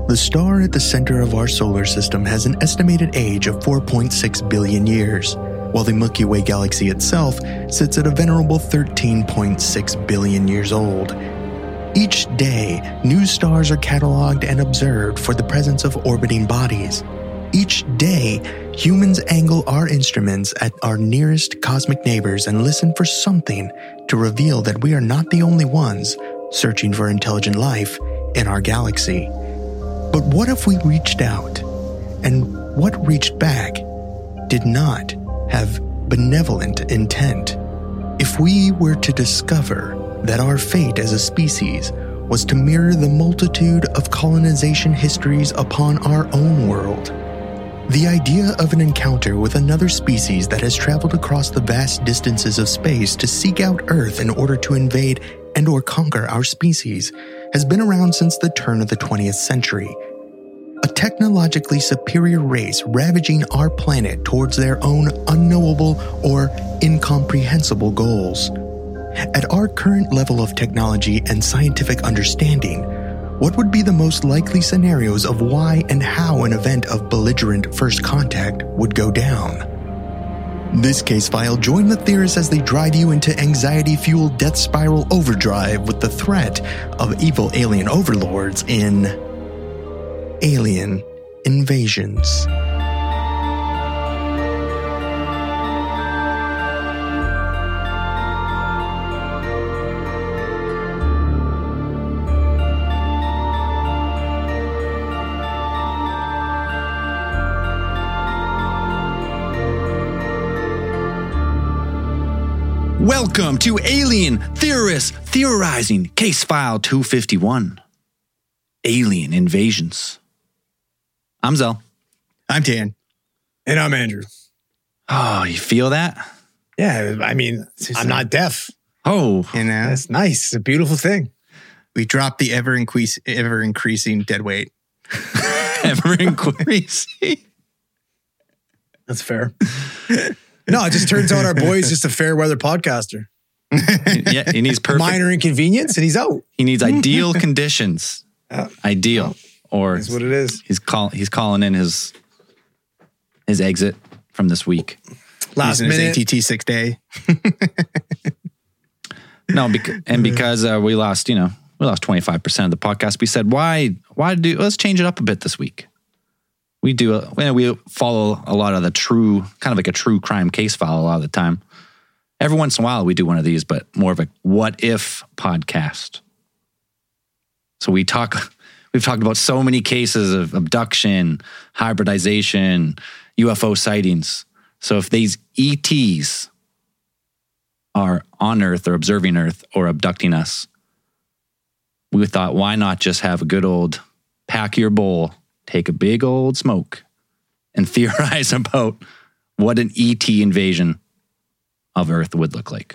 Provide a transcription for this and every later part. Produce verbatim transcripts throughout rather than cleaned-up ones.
The star at the center of our solar system has an estimated age of four point six billion years, while the Milky Way galaxy itself sits at a venerable thirteen point six billion years old. Each day, new stars are cataloged and observed for the presence of orbiting bodies. Each day, humans angle our instruments at our nearest cosmic neighbors and listen for something to reveal that we are not the only ones searching for intelligent life in our galaxy. But what if we reached out, and what reached back did not have benevolent intent? If we were to discover that our fate as a species was to mirror the multitude of colonization histories upon our own world, the idea of an encounter with another species that has traveled across the vast distances of space to seek out Earth in order to invade and or conquer our species has been around since the turn of the twentieth century. A technologically superior race ravaging our planet towards their own unknowable or incomprehensible goals. At our current level of technology and scientific understanding, what would be the most likely scenarios of why and how an event of belligerent first contact would go down? This case file, join the theorists as they drive you into anxiety-fueled death spiral overdrive with the threat of evil alien overlords in Alien Invasions. Welcome to Alien Theorists Theorizing, Case File two fifty-one, Alien Invasions. I'm Zell. I'm Dan. And I'm Andrew. Oh, you feel that? Yeah, I mean, I'm not deaf. Oh. You know, That's nice. It's a beautiful thing. we dropped the ever increase, ever increasing dead weight. Ever increasing. That's fair. No, it just turns out our boy's just a fair weather podcaster. Yeah, he needs perfect. Minor inconvenience and he's out. He needs ideal conditions. Yeah. Ideal. Or That's what it is. he's call, he's calling in his his exit from this week. Last Using his minute. A T T six day. No, bec- and because uh, we lost, you know, we lost twenty-five percent of the podcast, we said, why, why do, let's change it up a bit this week. We do, a, you know, we follow a lot of the true, kind of like a true crime case file a lot of the time. Every once in a while we do one of these, but more of a what if podcast. So we talk, we've talked about so many cases of abduction, hybridization, U F O sightings. So if these E Ts are on Earth or observing Earth or abducting us, we thought, why not just have a good old pack your bowl, take a big old smoke, and theorize about what an E T invasion of Earth would look like.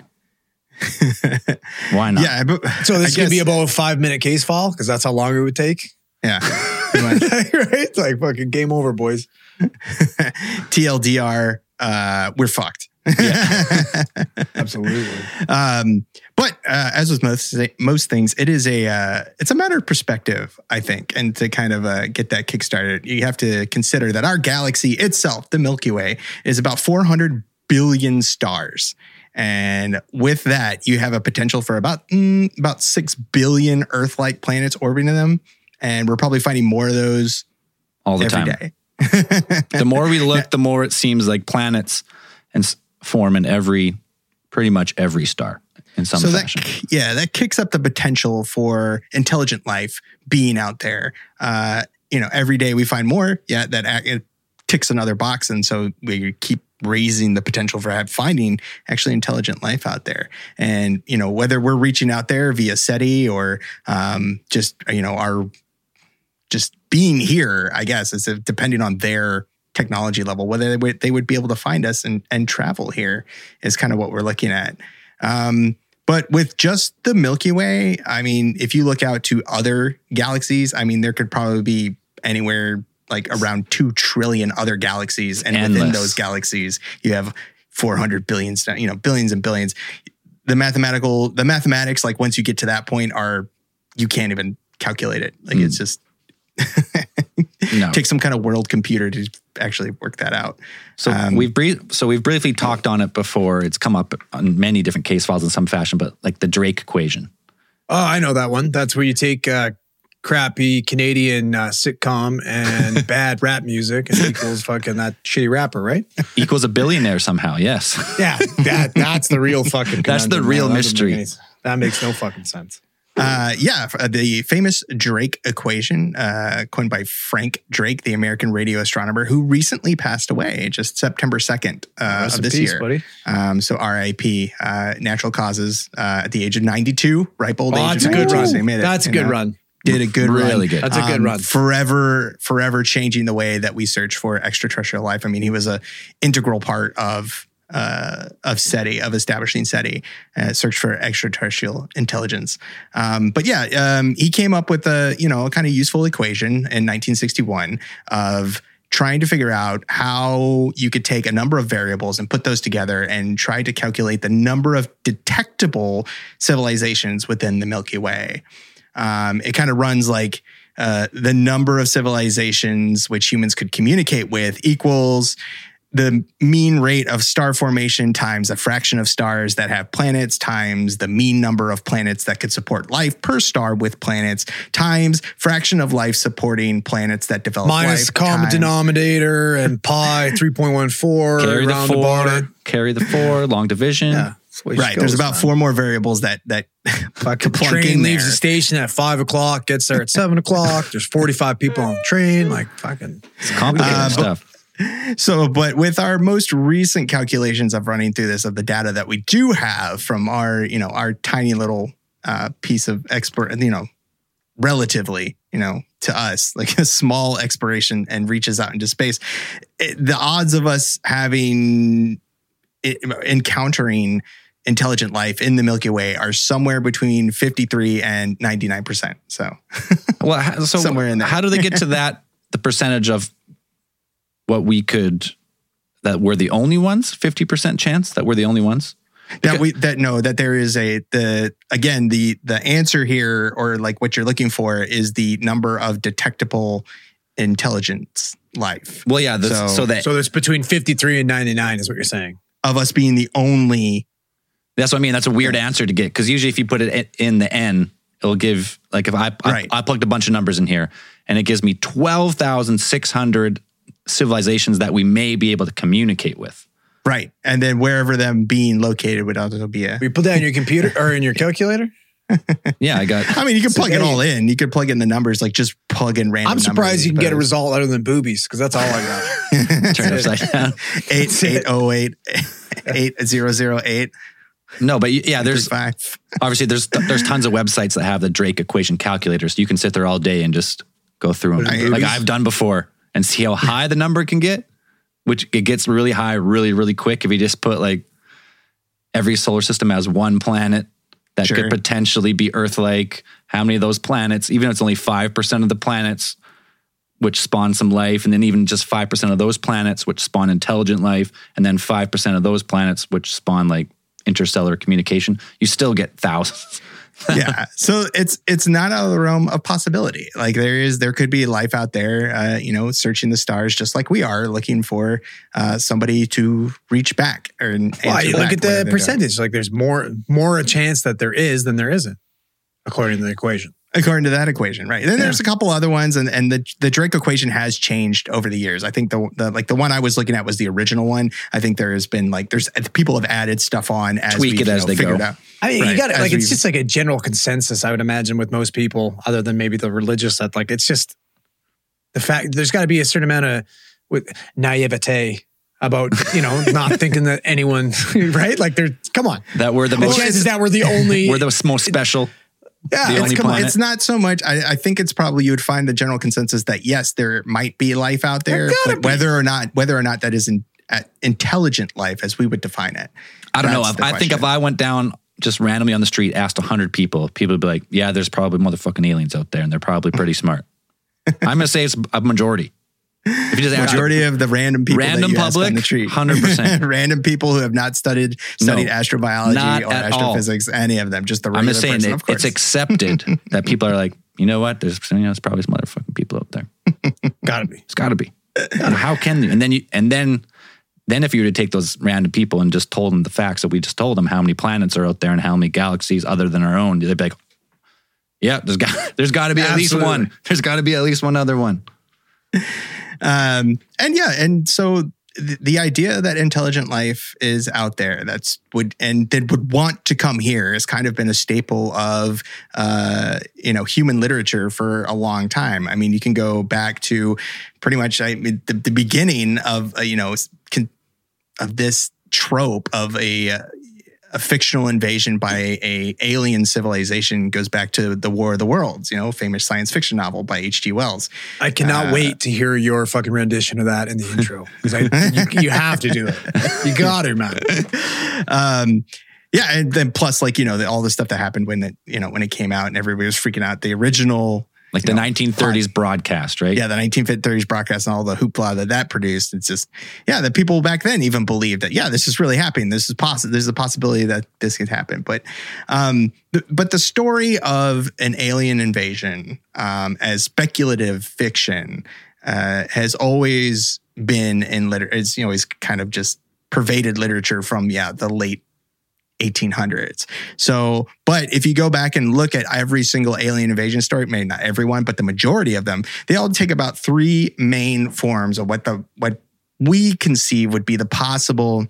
Why not? Yeah, but So this I is going to be guess- about a five minute case file because that's how long it would take. Yeah. Right? It's like fucking game over, boys. T L D R, uh, we're fucked. Absolutely. Um, but uh, as with most most things, it is a uh, it's a matter of perspective, I think, and to kind of uh, get that kickstarted, you have to consider that our galaxy itself, the Milky Way, is about four hundred billion stars, and with that, you have a potential for about mm, about six billion Earth-like planets orbiting them, and we're probably finding more of those All the every time. day. The more we look, the more it seems like planets and s- form in every, pretty much every star in some so fashion. that, yeah, that kicks up the potential for intelligent life being out there. Uh, you know, every day we find more. Yeah, that act- it ticks another box, and so we keep raising the potential for have, finding actually intelligent life out there. And you know, whether we're reaching out there via SETI or um, just you know our just being here, I guess, is depending on their technology level, whether they would, they would be able to find us and, and travel here is kind of what we're looking at. Um, but with just the Milky Way, I mean, if you look out to other galaxies, I mean, there could probably be anywhere like around two trillion other galaxies. And Endless. within those galaxies, you have four hundred billion, you know, billions and billions. The mathematical, the mathematics, like once you get to that point are, you can't even calculate it. Like Mm. it's just No. Take some kind of world computer to actually work that out. So Um, we've brief, so we've briefly talked on it before. It's come up on many different case files in some fashion, but like the Drake equation. Oh, I know that one. That's where you take uh, crappy Canadian uh, sitcom and bad rap music and equals fucking that shitty rapper, right? Equals a billionaire somehow, yes. Yeah, that that's the real fucking. That's the conundrum, real man. That doesn't mystery. make any- That makes no fucking sense. Uh, yeah, f- the famous Drake equation, uh, coined by Frank Drake, the American radio astronomer, who recently passed away just September second uh, Rest of in this peace, year. buddy. Um, so R I P, uh, natural causes uh, at the age of ninety-two, ripe old Oh, age that's a of good ninety-two. run. So he made it, That's a you good know. run. Did a good run. Really good. That's a good run. Forever, forever changing the way that we search for extraterrestrial life. I mean, he was a integral part of uh, of SETI, of establishing SETI, uh, search for extraterrestrial intelligence. Um, but yeah, um, he came up with a you know a kind of useful equation in nineteen sixty-one of trying to figure out how you could take a number of variables and put those together and try to calculate the number of detectable civilizations within the Milky Way. Um, it kind of runs like uh, the number of civilizations which humans could communicate with equals the mean rate of star formation times a fraction of stars that have planets times the mean number of planets that could support life per star with planets times fraction of life supporting planets that develop Minus life common times- denominator and pi three point one four. Carry the round about it. four, carry the four, long division. Yeah. that's the way she Right. There's goes, about man. four more variables that that Fucking plunk train in leaves there. the station at five o'clock, gets there at seven o'clock. There's forty-five people on the train. Like fucking. It's complicated Uh, but- stuff. So, but with our most recent calculations of running through this of the data that we do have from our, you know, our tiny little uh, piece of expert, you know, relatively, you know, to us, like a small exploration and reaches out into space, it, the odds of us having it, encountering intelligent life in the Milky Way are somewhere between fifty-three and ninety-nine percent. So, Well, how- so somewhere in there. how do they get to that? The percentage of what we could, that we're the only ones, fifty percent chance that we're the only ones? that we that no that there is a the again the the answer here, or like what you're looking for, is the number of detectable intelligence life Well, yeah. The, so, So- that So it's between fifty-three and ninety-nine is what you're saying. of us being the only. that's what I mean. That's a weird answer to get, because usually if you put it in the N, it'll give, like if I, Right. I I plugged a bunch of numbers in here and it gives me twelve thousand six hundred civilizations that we may be able to communicate with. Right. And then wherever them being located would also be a. You put that in your computer or in your calculator? Yeah, I got. I mean, you can So plug it there all in. You could plug in the numbers, like just plug in random I'm numbers, surprised you can but get a it's result other than boobies, because that's all I got. Turn it upside down. eight eight oh eight eight zero zero eight. No, but yeah, there's five. obviously there's there's tons of websites that have the Drake equation calculators. You can sit there all day and just go through them, Put in like boobies. I've done before, and see how high the number can get. Which it gets really high, really, really quick if you just put like every solar system has one planet that Sure. could potentially be Earth-like. How many of those planets, even if it's only five percent of the planets, which spawn some life, and then even just five percent of those planets, which spawn intelligent life, and then five percent of those planets, which spawn like interstellar communication, you still get thousands. Yeah. So it's it's not out of the realm of possibility. Like there is, there could be life out there, uh, you know, searching the stars just like we are, looking for uh, somebody to reach back or answer Well, you look back at where the they're percentage. Like there's more more a chance that there is than there isn't, according to the equation. going. According to that equation, right? Then there's a couple other ones, and, and the the Drake equation has changed over the years. I think the, the like the one I was looking at was the original one. I think there has been like there's people have added stuff on as Tweak we've, it you as know, they figured go. out. I mean, you Right, got it. as Like it's we've- just like a general consensus, I would imagine, with most people, other than maybe the religious. That like it's just the fact. There's got to be a certain amount of with naivete about you know not thinking that anyone right. Like there, come on. That we're the The most, chances that we're the only. we're the most special. Yeah, the it's, only come on, planet. it's not so much. I, I think it's probably you would find the general consensus that yes, there might be life out there, There gotta but be. whether or not whether or not that is in, uh, intelligent life as we would define it. I don't know. That's If, the I think if question. I went down just randomly on the street, asked one hundred people, people would be like, yeah, there's probably motherfucking aliens out there and they're probably pretty smart. I'm going to say it's a majority. If you just ask Majority of the random people Random that you ask public, on the street, one hundred percent. random people who have not studied studied No, astrobiology not or at all. astrophysics, any of them, just the I'm regular just saying person, it, of course. it's accepted that people are like, you know what? There's you know, there's probably some other fucking people out there. Gotta be. It's got to be. And how can you? And then you, and then, then if you were to take those random people and just told them the facts that we just told them, how many planets are out there and how many galaxies other than our own, they'd be like, yeah, there's got, there's got to be at least one. There's got to be at least one other one. Um, and yeah, and so the, the idea that intelligent life is out there that's would and that would want to come here has kind of been a staple of uh, you know human literature for a long time. I mean, you can go back to pretty much I mean, the, the beginning of uh, you know can, of this trope of a uh, a fictional invasion by a, a alien civilization goes back to The War of the Worlds, you know, famous science fiction novel by H G Wells. I cannot uh, wait to hear your fucking rendition of that in the intro because you, you have to do it. You got to, man. Um, yeah, and then plus, like you know, the, all the stuff that happened when it, you know, when it came out and everybody was freaking out. The original. Like the know, nineteen thirties fun. broadcast, right? Yeah, the nineteen thirties broadcast and all the hoopla that that produced. It's just, yeah, the people back then even believed that, yeah, this is really happening. This is possible. There's a possibility that this could happen. But, um, th- but the story of an alien invasion um, as speculative fiction uh, has always been in literature. It's, you know, always kind of just pervaded literature from, yeah, the late eighteen hundreds. So, but if you go back and look at every single alien invasion story, maybe not everyone, but the majority of them, they all take about three main forms of what the what we conceive would be the possible,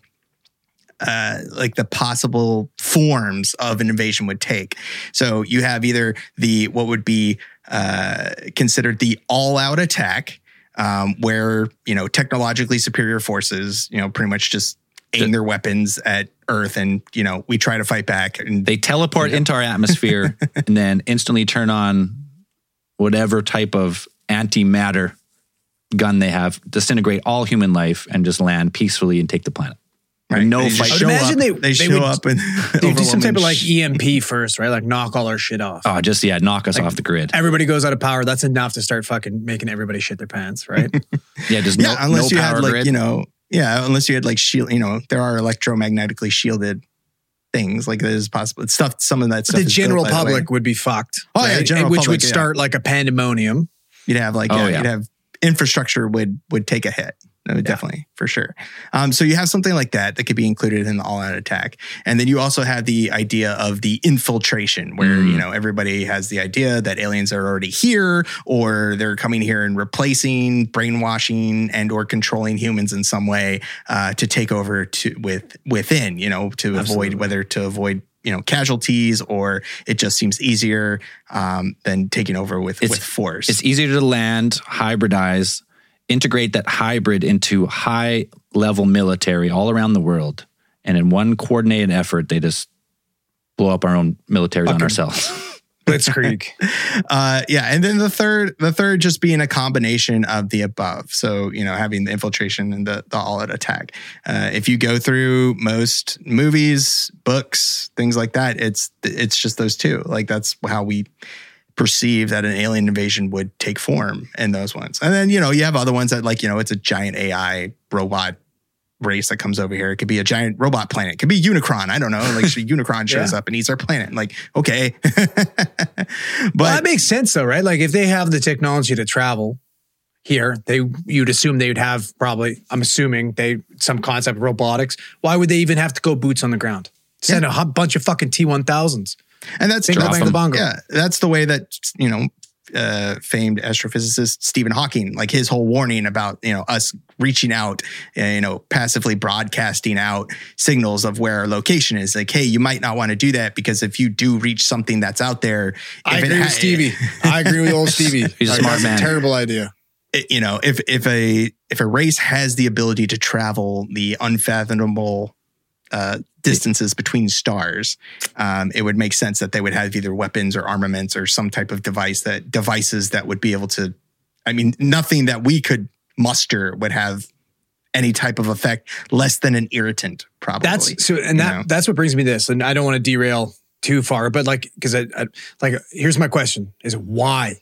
uh, like the possible forms of an invasion would take. So you have either the what would be uh, considered the all-out attack, um, where you know technologically superior forces, you know, pretty much just aim their weapons at Earth and, you know, we try to fight back. And they teleport you know. into our atmosphere and then instantly turn on whatever type of antimatter gun they have, disintegrate all human life and just land peacefully and take the planet. Right. No they fight. Show imagine up, they, they, they show would, up and they do some type of like E M P first, right? Like knock all our shit off. Oh, just, yeah, knock us like, off the grid. Everybody goes out of power. That's enough to start fucking making everybody shit their pants, right? yeah, just yeah, no, unless no you power had like, grid. you know, Yeah, unless you had like shield, you know, there are electromagnetically shielded things like that is possible. It's stuff, some of that stuff. The general built, public would be fucked. Oh right? yeah, general which public, would start yeah. like a pandemonium. You'd have like, oh, yeah, yeah. you'd have infrastructure would would take a hit. No, definitely, yeah. for sure. Um, so you have something like that that could be included in the all-out attack. And then you also have the idea of the infiltration where, mm. you know, everybody has the idea that aliens are already here or they're coming here and replacing, brainwashing, and or controlling humans in some way uh, to take over to with within, you know, to Absolutely. avoid, whether to avoid you know, casualties, or it just seems easier um, than taking over with, with force. It's easier to land, hybridize, integrate that hybrid into high level military all around the world. And in one coordinated effort, they just blow up our own militaries okay. on ourselves. Blitzkrieg. uh, yeah. And then the third, the third just being a combination of the above. So, you know, having the infiltration and the, the all-out attack. Uh, if you go through most movies, books, things like that, it's, it's just those two. Like that's how we perceive that an alien invasion would take form in those ones. And then, you know, you have other ones that like, you know, it's a giant A I robot race that comes over here. It could be a giant robot planet. It could be Unicron. I don't know. Like Unicron shows yeah. up and eats our planet. Like, okay. But well, that makes sense though, right? Like if they have the technology to travel here, they you'd assume they would have probably, I'm assuming they some concept of robotics. Why would they even have to go boots on the ground? Send yeah. a bunch of fucking T one thousands. And that's yeah, that's the way that, you know, uh, famed astrophysicist Stephen Hawking, like his whole warning about, you know, us reaching out, uh, you know, passively broadcasting out signals of where our location is. Like, hey, you might not want to do that because if you do reach something that's out there, I agree ha- with Stevie. I agree with old Stevie. He's a smart man. A terrible idea. It, you know, if if a if a race has the ability to travel the unfathomable uh, distances between stars, um, it would make sense that they would have either weapons or armaments or some type of device that devices that would be able to, I mean, nothing that we could muster would have any type of effect less than an irritant, probably. That's so, and that, know? that's what brings me this, and I don't want to derail too far, but like, cause I, I like, here's my question is why,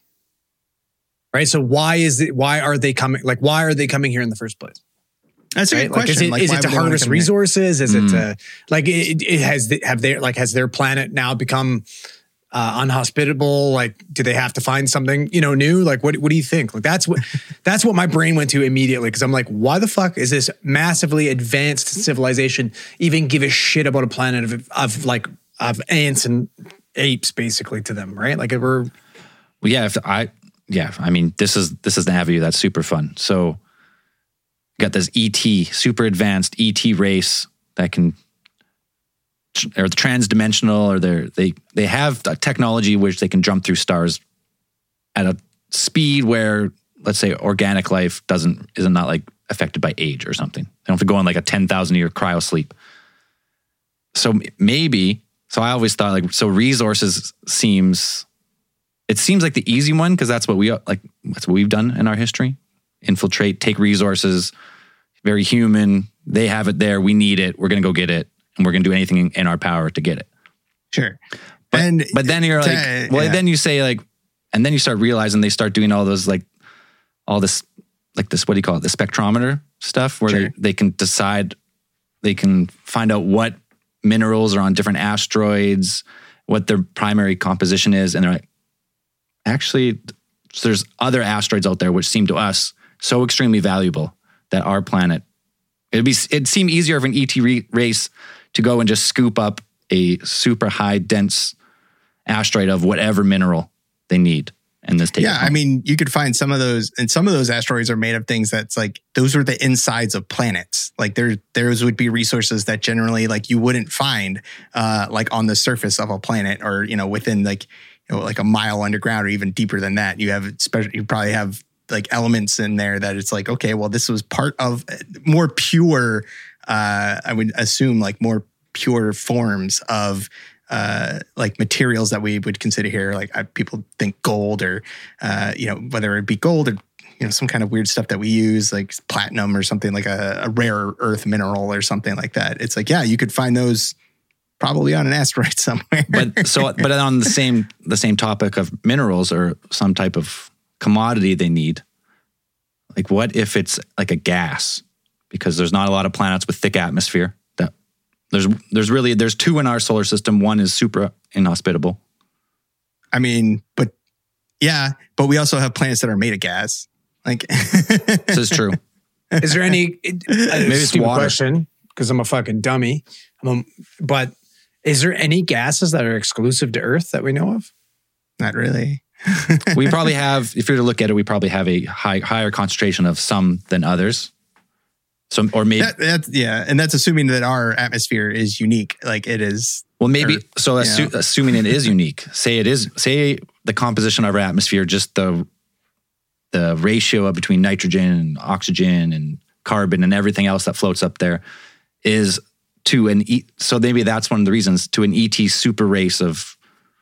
right? So why is it, why are they coming? Like, why are they coming here in the first place? That's a right? good question. Like, is it, like, is it to harness resources? Is mm. it to, like, it, it has, the, have their, like, has their planet now become uh, unhospitable? Like, do they have to find something, you know, new? Like, what what do you think? Like, that's what that's what my brain went to immediately, because I'm like, why the fuck is this massively advanced civilization even give a shit about a planet of, of like of ants and apes, basically, to them, right? Like, we're well, yeah. If I yeah, I mean, this is this is the avenue that's super fun. So, you got this E T, super advanced E T race that can. Or the transdimensional, or they they they have a technology which they can jump through stars at a speed where, let's say, organic life doesn't is not like affected by age or something. They don't have to go on like a ten thousand year cryo sleep. So maybe, so I always thought like, so resources seems, it seems like the easy one, because that's what we like. That's what we've done in our history: infiltrate, take resources, very human. They have it there. We need it. We're gonna go get it. And we're going to do anything in our power to get it. Sure. But, and but then you're like, uh, well, yeah. then you say like, and then you start realizing they start doing all those like, all this, like this, what do you call it? The spectrometer stuff where Sure. they, they can decide, they can find out what minerals are on different asteroids, what their primary composition is. And they're like, actually, there's other asteroids out there which seem to us so extremely valuable that our planet, it'd be, it'd seem easier for an E T re- race to go and just scoop up a super high dense asteroid of whatever mineral they need and just take it Yeah, home. I mean, you could find some of those, and some of those asteroids are made of things that's like, those are the insides of planets. Like there, those would be resources that generally like you wouldn't find uh, like on the surface of a planet, or, you know, within like, you know, like a mile underground or even deeper than that. You have, special, you probably have like elements in there that it's like, okay, well, this was part of more pure, uh, I would assume like more pure forms of uh, like materials that we would consider here. Like uh, people think gold, or, uh, you know, whether it be gold or, you know, some kind of weird stuff that we use, like platinum or something, like a, a rare earth mineral or something like that. It's like, yeah, you could find those probably on an asteroid somewhere. but so, but on the same, the same topic of minerals or some type of commodity they need, like what if it's like a gas? Because there's not a lot of planets with thick atmosphere. That there's there's really there's two in our solar system. One is super inhospitable. I mean, but yeah, but we also have planets that are made of gas. Like This is true. is there any it, Maybe maybe it's stupid water. question, because I'm a fucking dummy. I'm a, but is there any gases that are exclusive to Earth that we know of? Not really. We probably have, if you were to look at it, we probably have a high, higher concentration of some than others. So, or maybe, That, that's yeah, and that's assuming that our atmosphere is unique. Like it is. well, maybe, Earth, so assu- yeah. assuming it is unique, say it is, say the composition of our atmosphere, just the, the ratio of between nitrogen and oxygen and carbon and everything else that floats up there is to an E. So maybe that's one of the reasons, to an E T super race of,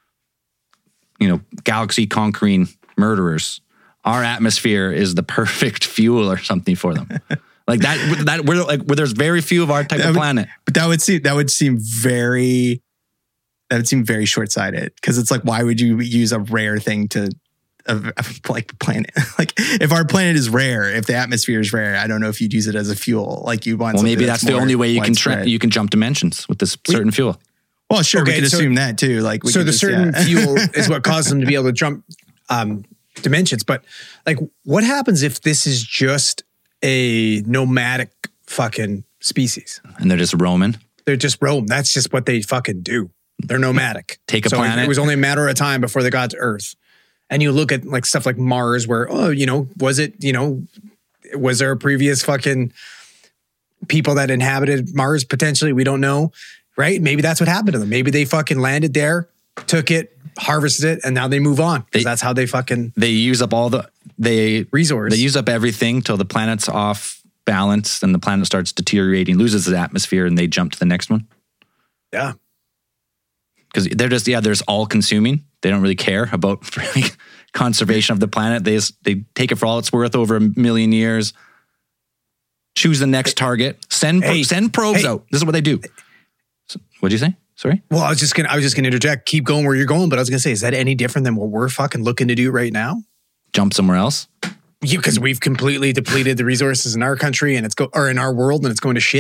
you know, galaxy conquering murderers. Our atmosphere is the perfect fuel or something for them. Like that, that we're like, where there's very few of our type That of would- planet. But that would seem that would seem very that would seem very short sighted, because it's like, why would you use a rare thing to of, of like planet? Like if our planet is rare, if the atmosphere is rare, I don't know if you'd use it as a fuel. Like you want. Well, something maybe that's the more only way you can tra- widespread. you can jump dimensions with this certain fuel. Well, sure, Okay, we could so- assume that too. Like we So could the just- certain yeah. fuel is what causes them to be able to jump um, dimensions. But like, what happens if this is just a nomadic fucking species? And they're just roaming. They're just roam. That's just what they fucking do. They're nomadic. Take a so planet. It was only a matter of time before they got to Earth. And you look at like stuff like Mars, where, oh, you know, was it, you know, was there a previous fucking people that inhabited Mars potentially? We don't know, right? Maybe that's what happened to them. Maybe they fucking landed there, took it, harvested it, and now they move on. Because They- that's how they fucking They use up all the they resource. they use up everything till the planet's off balance and the planet starts deteriorating, loses its atmosphere, and they jump to the next one. yeah. Because they're just yeah, they're just all consuming. They don't really care about conservation of the planet. They just, they take it for all it's worth over a million years. Choose the next target. Send Hey, send probes hey. out. This is what they do. So, what'd you say? Sorry. Well, I was just gonna, I was just gonna interject. Keep going where you're going, but I was gonna say, is that any different than what we're fucking looking to do right now? Jump somewhere else. Because we've completely depleted the resources in our country and it's go or in our world and it's going to shit.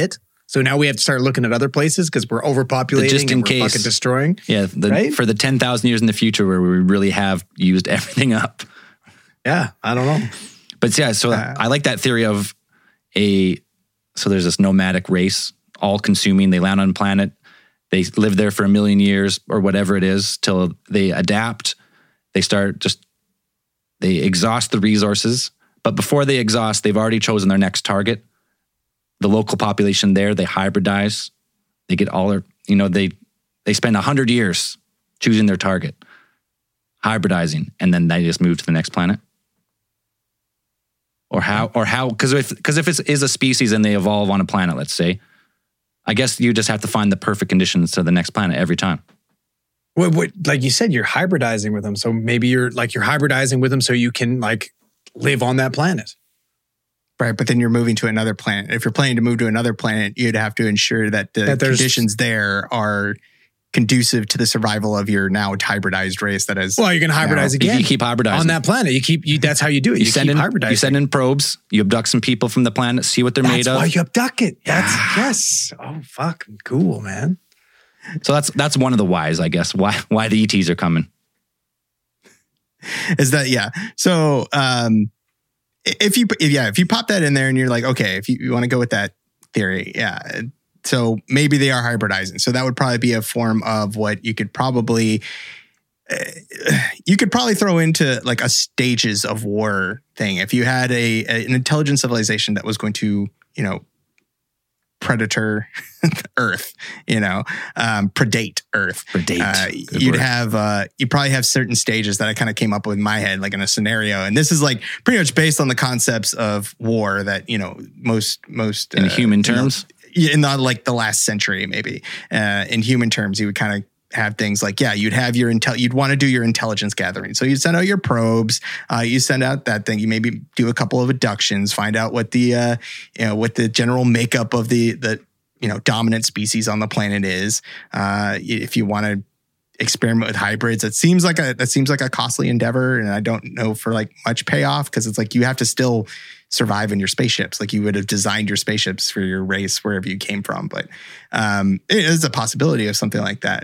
So now we have to start looking at other places because we're overpopulating Just in and we're case. fucking destroying. Yeah, the, Right? for the ten thousand years in the future where we really have used everything up. Yeah, I don't know. But yeah, so Uh, I like that theory of a, so there's this nomadic race, all consuming, they land on a planet, they live there for a million years or whatever it is till they adapt, they start just, they exhaust the resources, but before they exhaust, they've already chosen their next target. The local population there, they hybridize, they get all their, you know, they, they spend a hundred years choosing their target, hybridizing, and then they just move to the next planet. Or how, or how, because if, because if it is a species and they evolve on a planet, let's say, I guess you just have to find the perfect conditions to the next planet every time. What, what, like you said, you're hybridizing with them. So maybe you're like, you're hybridizing with them so you can like live on that planet. Right, but then you're moving to another planet. If you're planning to move to another planet, you'd have to ensure that the That there's- conditions there are conducive to the survival of your now hybridized race that is. Well, you're going to hybridize You, again. you keep hybridizing. on that planet. You keep, you, that's how you do it. You, You, send keep in, hybridizing. you send in probes, you abduct some people from the planet, see what they're That's made why of. you abduct it. That's, yes. Oh, fucking cool, man. So that's that's one of the whys, I guess, why why the E Ts are coming. Is that yeah? So um, if you if, yeah if you pop that in there and you're like, okay, if you, you want to go with that theory, yeah. So maybe they are hybridizing. So that would probably be a form of what you could probably uh, you could probably throw into like a stages of war thing. If you had a, a an intelligent civilization that was going to, you know, predator Earth, you know, um, predate Earth. Predate. Uh, Good you'd word. have, uh, you probably have certain stages that I kind of came up with in my head, like in a scenario. And this is like pretty much based on the concepts of war that, you know, most, most In uh, human you know, terms? in the, like the last century, maybe uh, in human terms, you would kind of have things like, yeah, you'd have your intel, you'd want to do your intelligence gathering. So you'd send out your probes, uh, you send out that thing, you maybe do a couple of abductions, find out what the, uh, you know, what the general makeup of the, the, you know, dominant species on the planet is. Uh, if you want to experiment with hybrids, it seems like a, that seems like a costly endeavor. And I don't know for like much payoff, because it's like, you have to still survive in your spaceships. Like you would have designed your spaceships for your race, wherever you came from. But um, it is a possibility of something like that.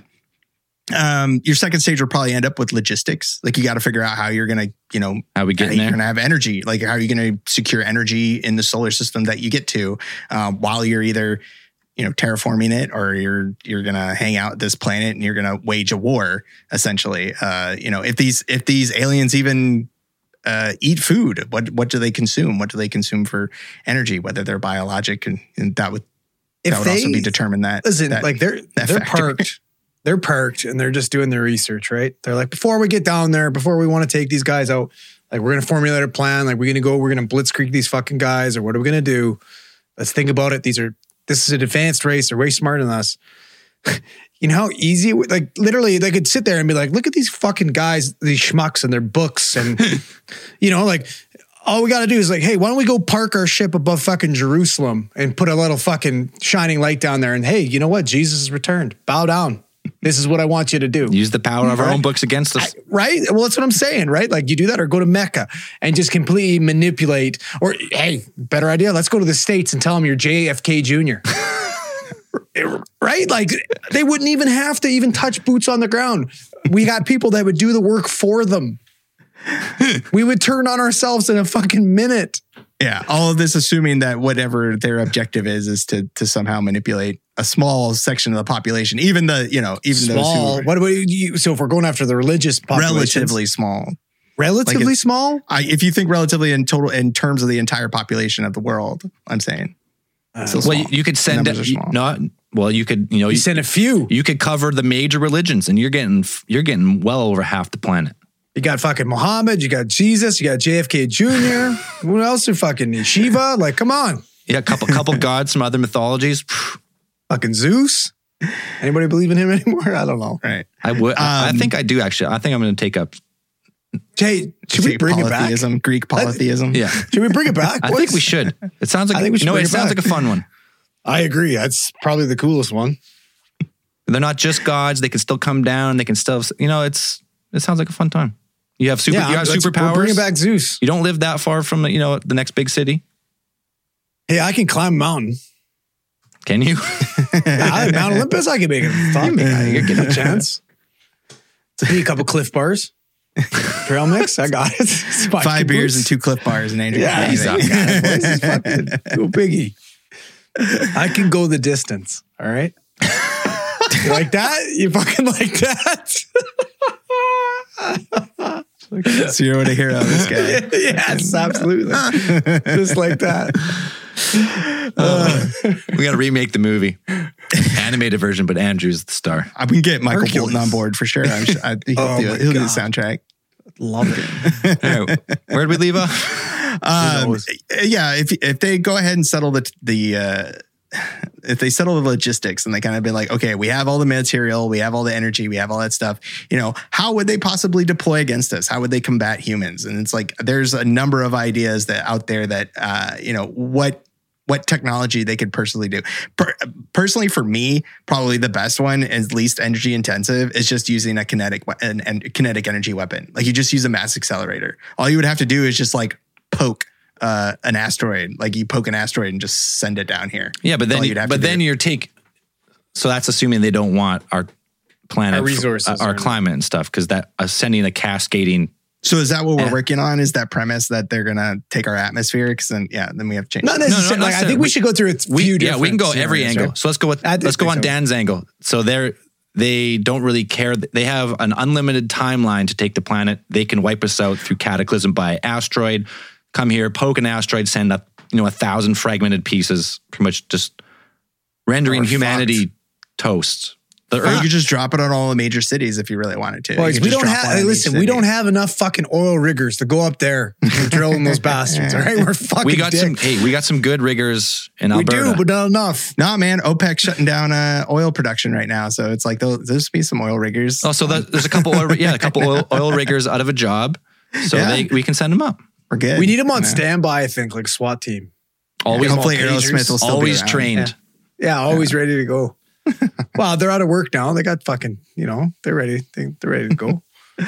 Um, your second stage will probably end up with logistics. Like you got to figure out how you're going to, you know, How we get in you're there? going to have energy. Like how are you going to secure energy in the solar system that you get to um, while you're either, you know, terraforming it, or you're you're going to hang out at this planet and you're going to wage a war, essentially. Uh, you know, if these if these aliens even uh, eat food, what what do they consume? What do they consume for energy? Whether they're biologic, and, and that would If that would they, also be determined that listen, that- like they're, that they're factor. parked. They're parked and they're just doing their research, right? They're like, before we get down there, before we want to take these guys out, like we're going to formulate a plan. Like we're going to go, we're going to blitzkrieg these fucking guys, or what are we going to do? Let's think about it. These are, this is an advanced race. They're way smarter than us. You know how easy, it would, like literally they could sit there and be like, look at these fucking guys, these schmucks and their books. And, you know, like all we got to do is like, hey, why don't we go park our ship above fucking Jerusalem and put a little fucking shining light down there? And hey, you know what? Jesus has returned. Bow down. This is what I want you to do. Use the power of our Right. own books against us. I- right? Well, that's what I'm saying, right? Like you do that, or go to Mecca and just completely manipulate, or hey, better idea, let's go to the States and tell them you're J F K Junior Right? Like they wouldn't even have to even touch boots on the ground. We got people that would do the work for them. We would turn on ourselves in a fucking minute. Yeah, all of this assuming that whatever their objective is is to to somehow manipulate a small section of the population, even the you know even Small. those who What about you? So if we're going after the religious are population, relatively small. relatively like it's- small. I, if you think relatively in total in terms of the entire population of the world, I'm saying. Still Well, small. you, you could send The numbers are you, small. not well. You could you know You you, send a few. you could cover the major religions, and you're getting you're getting well over half the planet. You got fucking Muhammad, you got Jesus, you got J F K Junior What else are fucking Shiva? Like, come on. Yeah, a couple couple gods from other mythologies. Fucking Zeus. Anybody believe in him anymore? I don't know. Right. I would. I, I Um, think I do actually. I think I'm going to take up. Hey, should we See, bring it back? polytheism, Greek polytheism. Yeah, Should we bring it back? I think we should. It sounds like I think we should no. bring It it sounds back. like a fun one. I agree. That's probably the coolest one. They're not just gods. They can still come down. They can still. You know, it's. It sounds like a fun time. You have super. you have let's- superpowers. We're bringing back Zeus. You don't live that far from you know the next big city. Hey, I can climb a mountain. Can you? Ah, Mount Olympus, I can make it. Fuck, you're getting a chance. Need a couple Cliff Bars. Trail mix, I got it. Spike Five beers boots. and two Cliff Bars and Andrew. Yeah, can he's anything. got it. Boys. He's fucking go biggie. I can go the distance. All right. You like that? You fucking like that? So you want to hear of this guy? Yes, absolutely. Just like that. Uh, we got to remake the movie, animated version, but Andrew's the star. I can get Michael Hercules. Bolton on board for sure. I'm sure I, he'll, Oh do, my it. He'll do the God. soundtrack. Love it. All right, where'd we leave off? Um, knows? yeah, if if they go ahead and settle the the uh, if they settle the logistics and they kind of be like, okay, we have all the material, we have all the energy, we have all that stuff. You know, how would they possibly deploy against us? How would they combat humans? And it's like there's a number of ideas that out there that uh, you know what. what technology they could personally do. Per- personally, for me, probably the best one, is least energy intensive, is just using a kinetic we- and, and kinetic energy weapon. Like you just use a mass accelerator. All you would have to do is just like poke uh, an asteroid. Like you poke an asteroid and just send it down here. Yeah, but That's then all you, you'd have but to do. then you're take. So that's assuming they don't want our planet, Our resources our or- climate and stuff, because that uh, sending a cascading. So is that what we're Yeah. working on? Is that premise that they're gonna take our atmosphere? Because then, yeah, then we have to change. Not it. necessarily. not like, I think necessarily. we should go through a We, few yeah, different we can go every scenarios, angle. right? So let's go with I did let's go think on so. Dan's angle. So they're they don't really care. They have an unlimited timeline to take the planet. They can wipe us out through cataclysm by asteroid. Come here, poke an asteroid, send up you know a thousand fragmented pieces, pretty much just rendering Or humanity toast. The Or you Earth- could just drop it on all the major cities if you really wanted to. Boys, You could we just don't drop have. one Hey, on each listen, we city. don't have enough fucking oil riggers to go up there and drill in those bastards. All right, we're fucking. we got dicks. some. Hey, we got some good riggers in We Alberta. do, but not enough. Nah, man, OPEC shutting down uh, oil production right now. So it's like there'll, there's be some oil riggers. Oh, so that, there's a couple, oil, yeah, a couple oil, oil riggers out of a job, so Yeah. they we can send them up. We're good. We need them on Yeah. standby. I think, like SWAT team. Always, Hopefully All pagers, Aerosmith will still always be around. trained. Yeah, always ready to go. Well, they're out of work now. They got fucking, you know, they're ready. They, they're ready to go.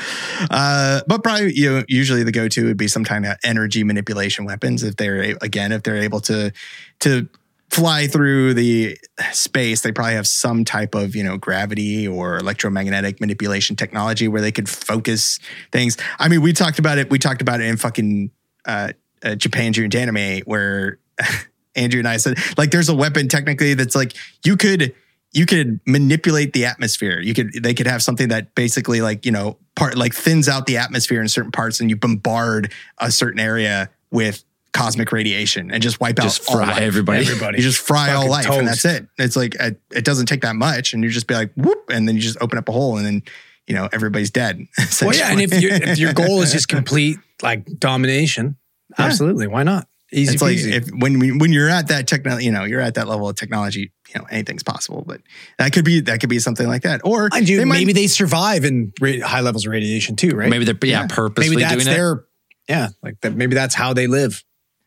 Uh, but probably you know, usually the go-to would be some kind of energy manipulation weapons if they're a- again if they're able to to fly through the space. They probably have some type of you know gravity or electromagnetic manipulation technology where they could focus things. I mean, we talked about it. We talked about it in fucking uh, uh, Japan Junior Anime where Andrew and I said like there's a weapon technically that's like you could. You could manipulate the atmosphere. You could, they could have something that basically like, you know, part like thins out the atmosphere in certain parts and you bombard a certain area with cosmic radiation and just wipe Just out all fry life. everybody. Everybody. You just fry all Fucking life and that's toast. it. It's like, it, it doesn't take that much and you just be like, whoop, and then you just open up a hole and then, you know, everybody's dead. Well, yeah, and if, you, if your goal is just complete like domination, Yeah. absolutely, why not? Easy it's like peasy. if when we, when you're at that technology, you know, you're at that level of technology, you know, anything's possible, but that could be, that could be something like that. Or Mind you, they might- maybe they survive in ra- high levels of radiation too, right? Maybe they're yeah, Yeah. purposely maybe that's doing it. their, yeah, like that. Maybe that's how they live.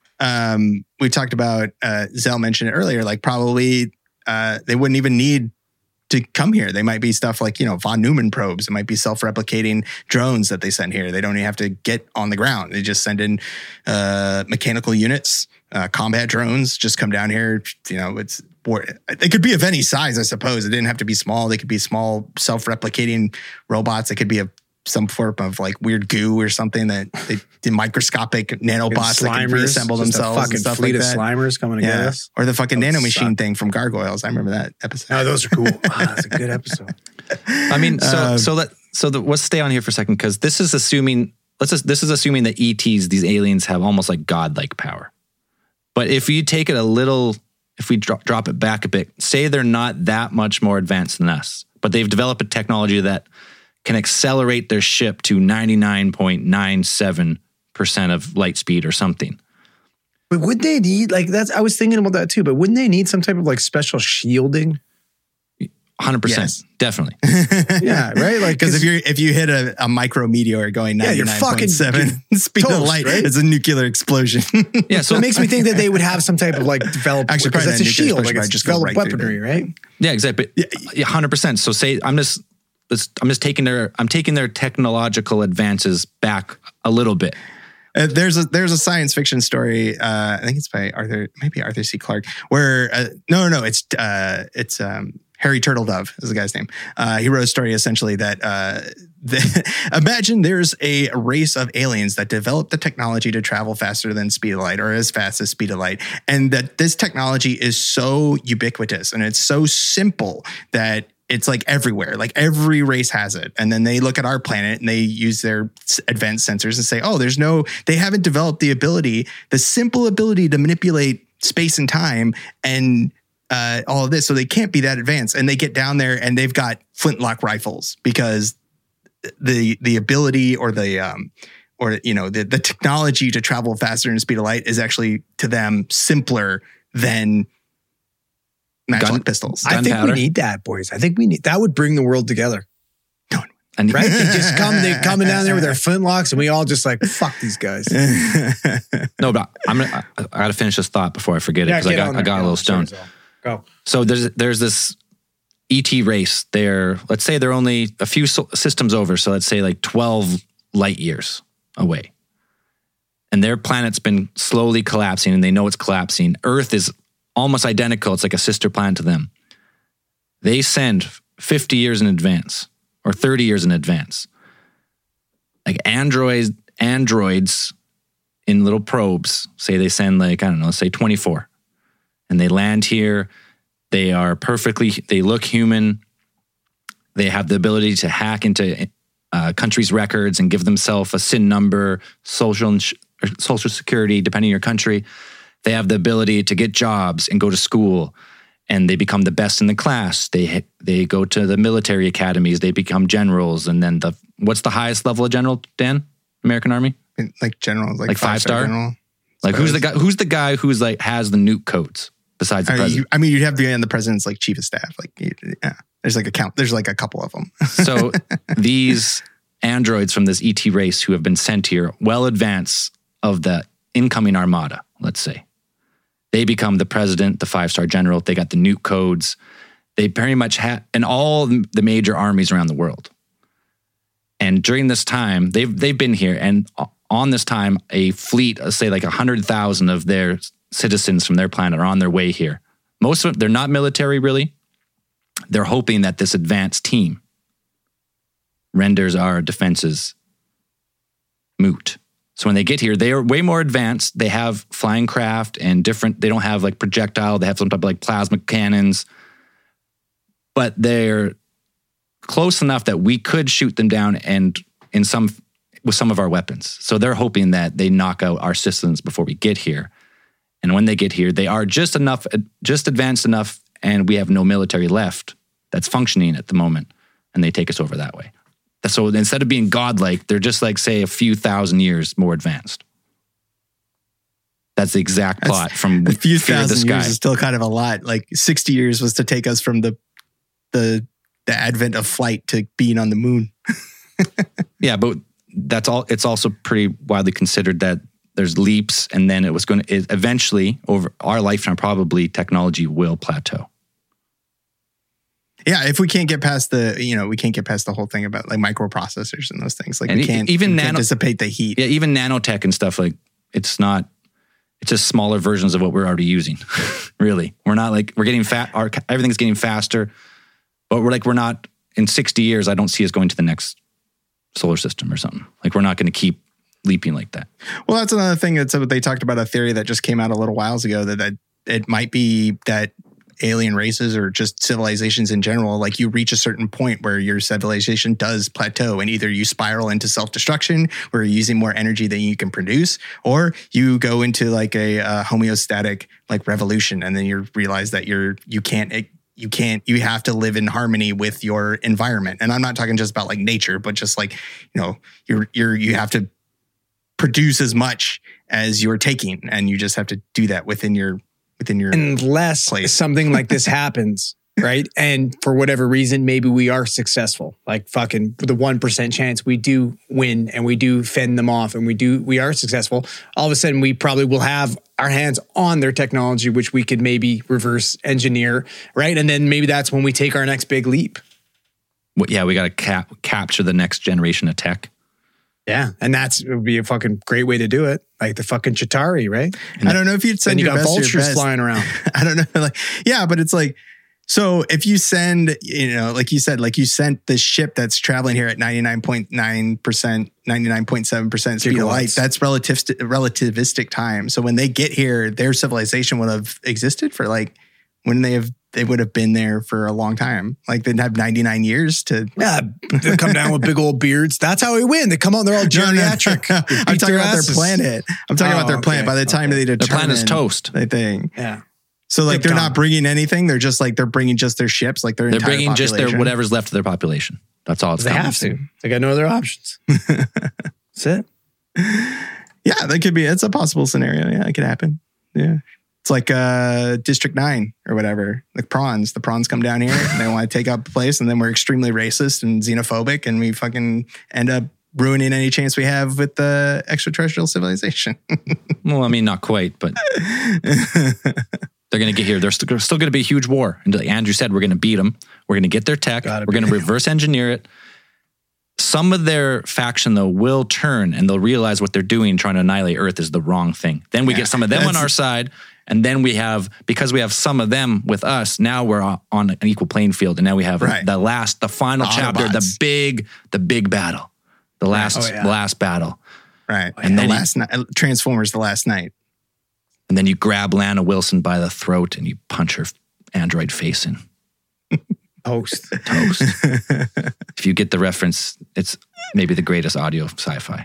um, we talked about, uh, Zell mentioned it earlier, like probably, uh, they wouldn't even need to come here. They might be stuff like, you know, von Neumann probes. It might be self-replicating drones that they send here. They don't even have to get on the ground. They just send in, uh, mechanical units, uh, combat drones, just come down here. You know, it's, or they could be of any size, I suppose. It didn't have to be small. They could be small self-replicating robots. It could be a, some form of like weird goo or something that they did microscopic nanobots that can reassemble just a themselves fucking and stuff fleet like of that. Slimers coming to get Yeah. us. Or the fucking That would nanomachine suck. thing from Gargoyles. I remember that episode. Oh, those are cool. Wow, that's a good episode. I mean, so Um, so that so the, let's stay on here for a second because this is assuming let's just, this is assuming that E Ts, these aliens, have almost like godlike power. But if you take it a little, if we drop drop it back a bit, say they're not that much more advanced than us, but they've developed a technology that can accelerate their ship to ninety-nine point nine seven percent of light speed or something. But would they need like that's? I was thinking about that too. But wouldn't they need some type of like special shielding? one hundred percent, Yes. definitely. Yeah, right. Like Because if you if you hit a, a micro meteor going Yeah, you're ninety-nine fucking point seven speed of toast, light, right? it's a nuclear explosion. Yeah, so so it makes me think that they would have some type of like developed. Actually, because probably that's a not nuclear shield. explosion, Like but it's just go developed right through weaponry, right? yeah, exactly. But yeah, one hundred percent. So say I'm just let's- I'm just taking their I'm taking their technological advances back a little bit. Uh, there's a there's a science fiction story. Uh, I think it's by Arthur, maybe Arthur C. Clarke. Where uh, no, no, no, it's uh, it's um, Harry Turtledove is the guy's name. Uh, he wrote a story essentially that uh, the, imagine there's a race of aliens that develop the technology to travel faster than speed of light, or as fast as speed of light, and that this technology is so ubiquitous and it's so simple that it's like everywhere, like every race has it. And then they look at our planet and they use their advanced sensors and say, oh, there's no, they haven't developed the ability, the simple ability to manipulate space and time and uh, all of this. So they can't be that advanced. And they get down there and they've got flintlock rifles because the, the ability or the, um, or, you know, the, the technology to travel faster than the speed of light is actually to them simpler than matchlock gun, pistols. I think powder. we need that, boys. I think we need that would bring the world together. And right? They just come, they coming down there with their flintlocks, and we all just like fuck these guys. No, but I'm gonna, I, I got to finish this thought before I forget it because yeah, I got I got a little stoned. Go. So there's there's this E T race. They're let's say they're only a few so- systems over. So let's say like twelve light years away, and their planet's been slowly collapsing, and they know it's collapsing. Earth is almost identical. It's like a sister planet to them. They send fifty years in advance or thirty years in advance. Like androids, androids in little probes, say they send like, I don't know, say twenty-four. And they land here. They are perfectly, they look human. They have the ability to hack into uh, countries' records and give themselves a S I N number, social, ins- social security, depending on your country. They have the ability to get jobs and go to school, and they become the best in the class. They they go to the military academies. They become generals, and then the what's the highest level of general, Dan? American Army, like general, like, like five, five star. General, like who's the guy? Who's the guy who's like has the nuke codes besides the I mean, president? You, I mean, you'd have to be on the president's like chief of staff. Like, yeah, there's like a count. There's like a couple of them. So these androids from this E T race who have been sent here, well advanced of the incoming armada, let's say. They become the president, the five-star general. They got the nuke codes. They very much have, and all the major armies around the world. And during this time, they've they've been here, and on this time, a fleet, say like one hundred thousand of their citizens from their planet are on their way here. Most of them, they're not military, really. They're hoping that this advanced team renders our defenses moot. So when they get here, they are way more advanced. They have flying craft and different, they don't have like projectile. They have some type of like plasma cannons, but they're close enough that we could shoot them down and in some, with some of our weapons. So they're hoping that they knock out our systems before we get here. And when they get here, they are just enough, just advanced enough, and we have no military left that's functioning at the moment. And they take us over that way. So instead of being godlike, they're just like, say, a few thousand years more advanced. That's the exact plot That's, from a few Fear thousand the Sky. years is still kind of a lot. Like sixty years was to take us from the the the advent of flight to being on the moon. Yeah, but that's all. It's also pretty widely considered that there's leaps, and then it was going to it, eventually over our lifetime, probably technology will plateau. Yeah, if we can't get past the, you know, we can't get past the whole thing about like microprocessors and those things. Like and we can't even we nano, can't dissipate the heat. Yeah, even nanotech and stuff, like it's not, it's just smaller versions of what we're already using. Really. We're not like, we're getting fat, our, everything's getting faster, but we're like, we're not, in sixty years, I don't see us going to the next solar system or something. Like we're not going to keep leaping like that. Well, that's another thing that's what they talked about, a theory that just came out a little whiles ago that, that it might be that alien races or just civilizations in general, like you reach a certain point where your civilization does plateau and either you spiral into self-destruction where you're using more energy than you can produce, or you go into like a, a homeostatic like revolution, and then you realize that you're you can't you can't you have to live in harmony with your environment. And I'm not talking just about like nature, but just like, you know, you're you're you have to produce as much as you're taking, and you just have to do that within your within your unless place. Something like this happens, right? And for whatever reason, maybe we are successful. Like fucking the one percent chance we do win and we do fend them off and we do we are successful. All of a sudden, we probably will have our hands on their technology, which we could maybe reverse engineer, right? And then maybe that's when we take our next big leap. Well, yeah, we got to cap- capture the next generation of tech. Yeah, and that's it would be a fucking great way to do it, like the fucking Chitauri, right? And I don't know if you'd send you your got best to your vultures best. flying around. I don't know, like yeah, but it's like so if you send, you know, like you said, like you sent this ship that's traveling here at ninety-nine point nine percent, ninety-nine point seven percent speed of light. Gigawatts. That's relative relativistic time. So when they get here, their civilization would have existed for like when they have. They would have been there for a long time. Like they'd have ninety-nine years to. Yeah, they come down with big old beards. That's how we win. They come out, they're all geriatric. No, no, no. I'm talking about their planet. I'm talking Oh, about their planet. okay, By the time okay. they determine Their planet's toast. I think. Yeah. So like They've they're gone. not bringing anything. They're just like they're bringing just their ships. Like their They're entire bringing just their population. whatever's left of their population. That's all it's They down have to. They got no other options. That's it. Yeah, that could be. It's a possible scenario. Yeah, it could happen. Yeah. It's like uh, District nine or whatever. Like prawns. The prawns come down here and they want to take up the place, and then we're extremely racist and xenophobic, and we fucking end up ruining any chance we have with the extraterrestrial civilization. Well, I mean, not quite, but they're going to get here. There's still, still going to be a huge war. And like Andrew said, we're going to beat them. We're going to get their tech. Gotta We're be. going to reverse engineer it. Some of their faction, though, will turn and they'll realize what they're doing, trying to annihilate Earth, is the wrong thing. Then we Yeah, get some of them on that's- our side. And then we have, because we have some of them with us, now we're on an equal playing field. And now we have Right. the last, the final The chapter, the Autobots. big, the big battle, the last, Oh, yeah. the last battle. Right. And And then the he- last night, Transformers, the last night. And then you grab Lana Wilson by the throat and you punch her android face in. Post. Toast. If you get the reference, it's maybe the greatest audio sci-fi.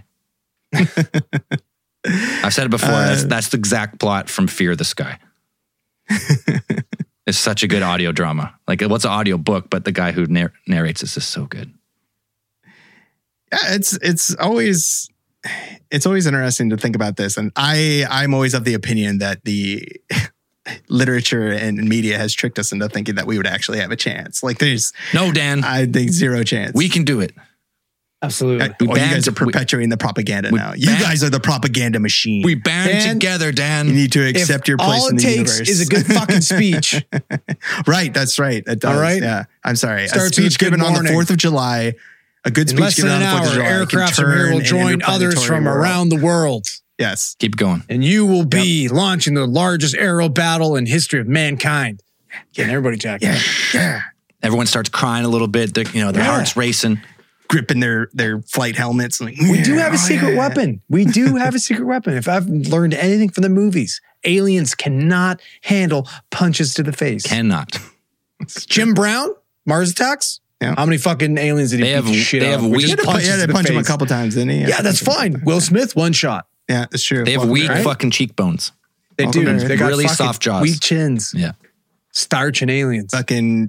I've said it before. Uh, that's, that's the exact plot from Fear the Sky. It's such a good audio drama. Like, what's an audio book, but the guy who narr- narrates this is so good. Yeah, it's it's always it's always interesting to think about this, and I I'm always of the opinion that the literature and media has tricked us into thinking that we would actually have a chance. Like, there's No, Dan, I think zero chance. we can do it. Uh, Absolutely. we oh, you banned- guys are we- perpetuating the propaganda we now. You banned- guys are the propaganda machine. We band Dan, together, you Dan. need to accept your place all in it the takes universe. is a good fucking speech. Right, that's right. It does. All right. Yeah. I'm sorry. Starts a with speech good given on the morning. fourth of July. A good In speech less given than on an the fourth hour, of July. can aircrafts from here turn will an join others interplanetary from world. around the world. Yes. Keep going. And you will be launching the largest aerial battle in history of mankind. Getting everybody jacked Yeah. up. Yeah. Everyone starts crying a little bit. They're, you know, their Yeah. heart's racing. Gripping their their flight helmets. Like, We do yeah, have a oh, secret yeah. weapon. We do have a secret weapon. If I've learned anything from the movies, aliens cannot handle punches to the face. Cannot. Jim Brown, Mars Attacks. Yeah. How many fucking aliens did he They beat have- the shit they out have of? With weak- just Yeah, punches they to the punch him a face? couple times, didn't he? Yeah, that's fine. Will Smith, one shot. Yeah, that's true. They have Welcome weak to- fucking cheekbones. They Welcome do. to They got really fucking soft jaws. weak chins. Yeah. Starch and aliens. Fucking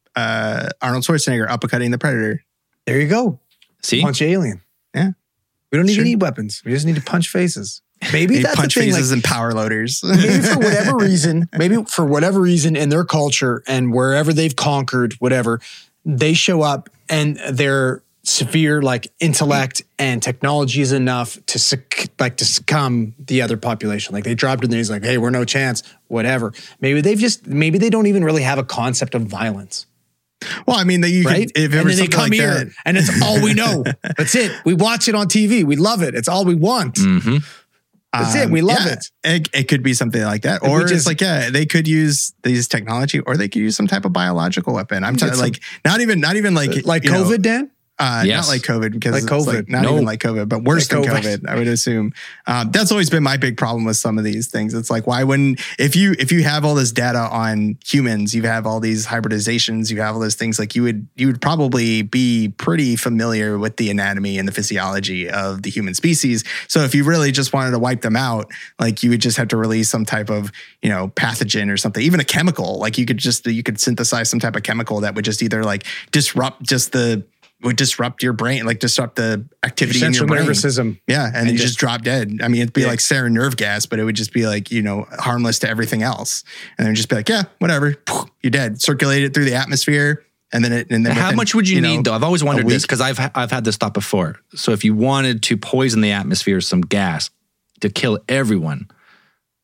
uh, Arnold Schwarzenegger uppercutting the Predator. There you go. See? Punch alien. Yeah. We don't even Sure. need weapons. We just need to punch faces. Maybe They that's punch the thing. faces Like, and power loaders. maybe for whatever reason, maybe for whatever reason in their culture and wherever they've conquered, whatever, they show up and their severe like intellect and technology is enough to suc- like to succumb the other population. Like they dropped it and he's like, hey, we're no chance, whatever. Maybe they've just, maybe they don't even really have a concept of violence. Well, I mean, that you Right? could, if it and was then they something come like here that. and it's all we know. That's it. We watch it on T V. We love it. It's all we want. Mm-hmm. That's it. We love yeah, it. it. It could be something like that. If we Or just- it's like, yeah, they could use they use technology or they could use some type of biological weapon. I'm Get talking some- like not even not even like Like you know, COVID, Dan? Uh, Yes. Not like COVID because Like it's COVID. like not No. even like COVID, but worse Like than COVID. COVID, I would assume. Um, that's always been my big problem with some of these things. It's like, why wouldn't, if you, if you have all this data on humans, you have all these hybridizations, you have all those things, like you would, you would probably be pretty familiar with the anatomy and the physiology of the human species. So if you really just wanted to wipe them out, like you would just have to release some type of, you know, pathogen or something, even a chemical, like you could just, you could synthesize some type of chemical that would just either like disrupt just the, would disrupt your brain, like disrupt the activity in your Central brain. nervous system. Yeah, and, And you just- just drop dead. I mean, it'd be Yeah. like sarin nerve gas, but it would just be like, you know, harmless to everything else. And then just be like, yeah, whatever, you're dead. Circulate it through the atmosphere, and then it. And then How within, much would you, know, need, though? I've always wondered this week. because I've I've had this thought before. So if you wanted to poison the atmosphere with some gas to kill everyone,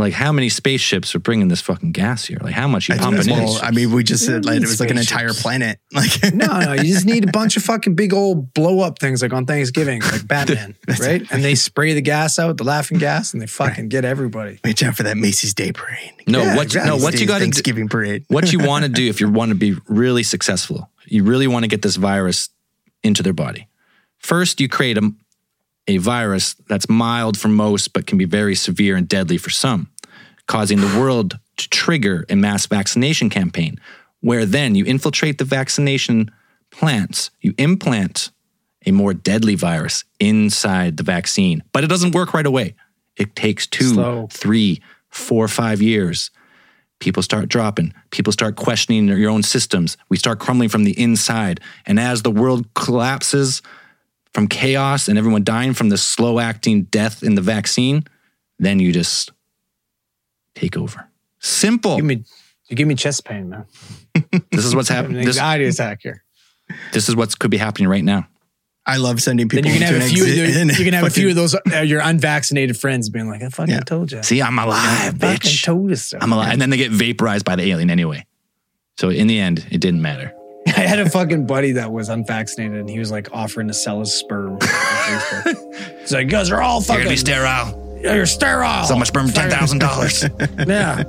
Like, how many spaceships are bringing this fucking gas here? Like, how much you I pumping in? well, I mean, we just said like, it was like an Spaceships. entire planet. Like, No, no, you just need a bunch of fucking big old blow up things like on Thanksgiving, like Batman, right? And they spray the gas out, the laughing gas, and they fucking get everybody. watch out for that Macy's Day Parade. No, Yeah, what exactly. no, what you Macy's got to do, Thanksgiving parade. what you want to do if you want to be really successful, you really want to get this virus into their body. First, you create a, a virus that's mild for most, but can be very severe and deadly for some, causing the world to trigger a mass vaccination campaign, where then you infiltrate the vaccination plants, you implant a more deadly virus inside the vaccine. But it doesn't work right away. It takes two, Slow. three, four, five years. People start dropping. People start questioning your own systems. We start crumbling from the inside. And as the world collapses from chaos and everyone dying from the slow acting death in the vaccine, then you just take over. Simple. Give me, you give me chest pain, man. This is what's An happening. This, anxiety attack here. this is what could be happening right now. I love sending people Then you can into have a an few. exit. You, you can have a few of fucking- those uh, your unvaccinated friends being like, "I fucking Yeah. told you." See, I'm I alive, fucking bitch. told us so. I'm alive. And then they get vaporized by the alien anyway. So in the end, it didn't matter. I had a fucking buddy that was unvaccinated, and he was like offering to sell his sperm. on Facebook. He's like, "You guys are all You're fucking. gonna be sterile. Yeah, you're sterile. So much sperm, ten thousand dollars. Yeah.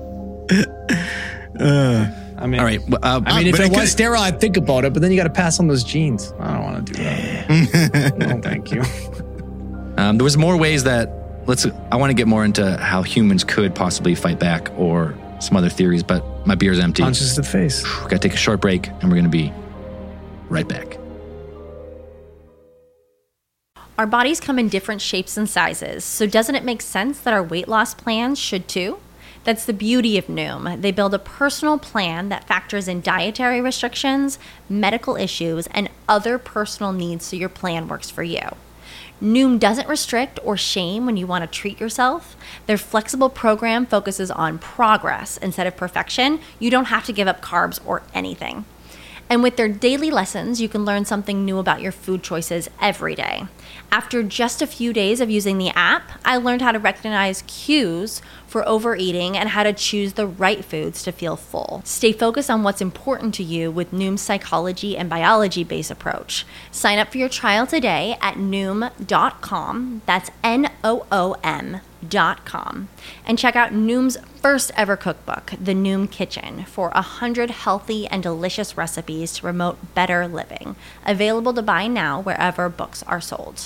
Uh, I mean, All right. well, Uh, I mean, if but it it was could- sterile, I'd think about it, but then you got to pass on those genes. I don't want to do that. No, thank you. um, there was more ways that let's. I want to get more into how humans could possibly fight back or some other theories, but my beer's empty. Punches to the face. Got to take a short break, and we're gonna be right back. Our bodies come in different shapes and sizes, so doesn't it make sense that our weight loss plans should too? That's the beauty of Noom. They build a personal plan that factors in dietary restrictions, medical issues, and other personal needs so your plan works for you. Noom doesn't restrict or shame when you want to treat yourself. Their flexible program focuses on progress instead of perfection. You don't have to give up carbs or anything. And with their daily lessons, you can learn something new about your food choices every day. After just a few days of using the app, I learned how to recognize cues for overeating and how to choose the right foods to feel full. Stay focused on what's important to you with Noom's psychology and biology-based approach. Sign up for your trial today at noom dot com. That's N O O M dot com. And check out Noom's first ever cookbook, The Noom Kitchen, for one hundred healthy and delicious recipes to promote better living. Available to buy now wherever books are sold.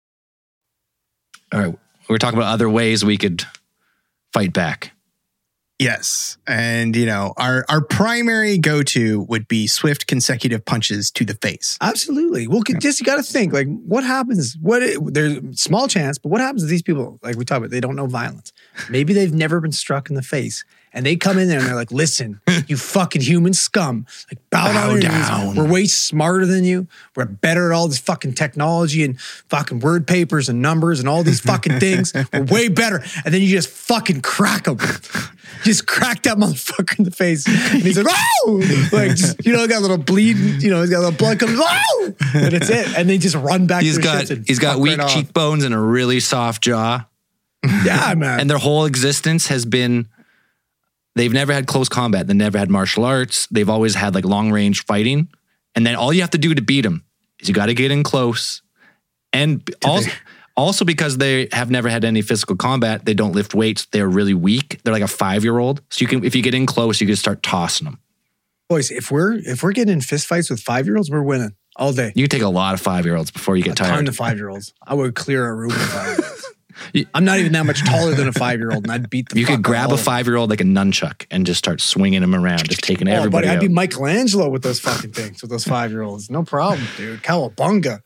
All right. We're talking about other ways we could fight back. Yes. And, you know, our, our primary go-to would be swift consecutive punches to the face. Absolutely. Well, just you got to think like, what happens? What it, there's small chance, but what happens to these people? Like we talk about, they don't know violence. Maybe they've never been struck in the face, and they come in there and they're like, "Listen, you fucking human scum! Like bow, Bow down, to your down. knees. We're way smarter than you. We're better at all this fucking technology and fucking word papers and numbers and all these fucking things. We're way better." And then you just fucking crack them. Just crack that motherfucker in the face. And he's like, "Oh!" Like, just, you know, got a little bleed, you know, he's got a little blood coming, "Oh!" And it's it. And they just run back He's to their got shits and he's got fuck weak right off. cheekbones and a really soft jaw. Yeah, man. And their whole existence has been, they've never had close combat. They never had martial arts. They've always had like long range fighting. And then all you have to do to beat them is you got to get in close. And also, also because they have never had any physical combat, they don't lift weights. They're really weak. They're like a five-year-old. So you can, if you get in close, you can start tossing them. Boys, if we're if we're getting in fist fights with five year olds, we're winning all day. You can take a lot of five-year-olds before you get A ton tired. of five year olds. I would clear a room with five year olds. You- I'm not even that much taller than a five year old, and I'd beat the. You fuck could out grab of a all of them. five-year-old like a nunchuck and just start swinging him around, just taking Oh, everybody buddy, I'd out. be Michelangelo with those fucking things, with those five year olds. No problem, dude. Cowabunga.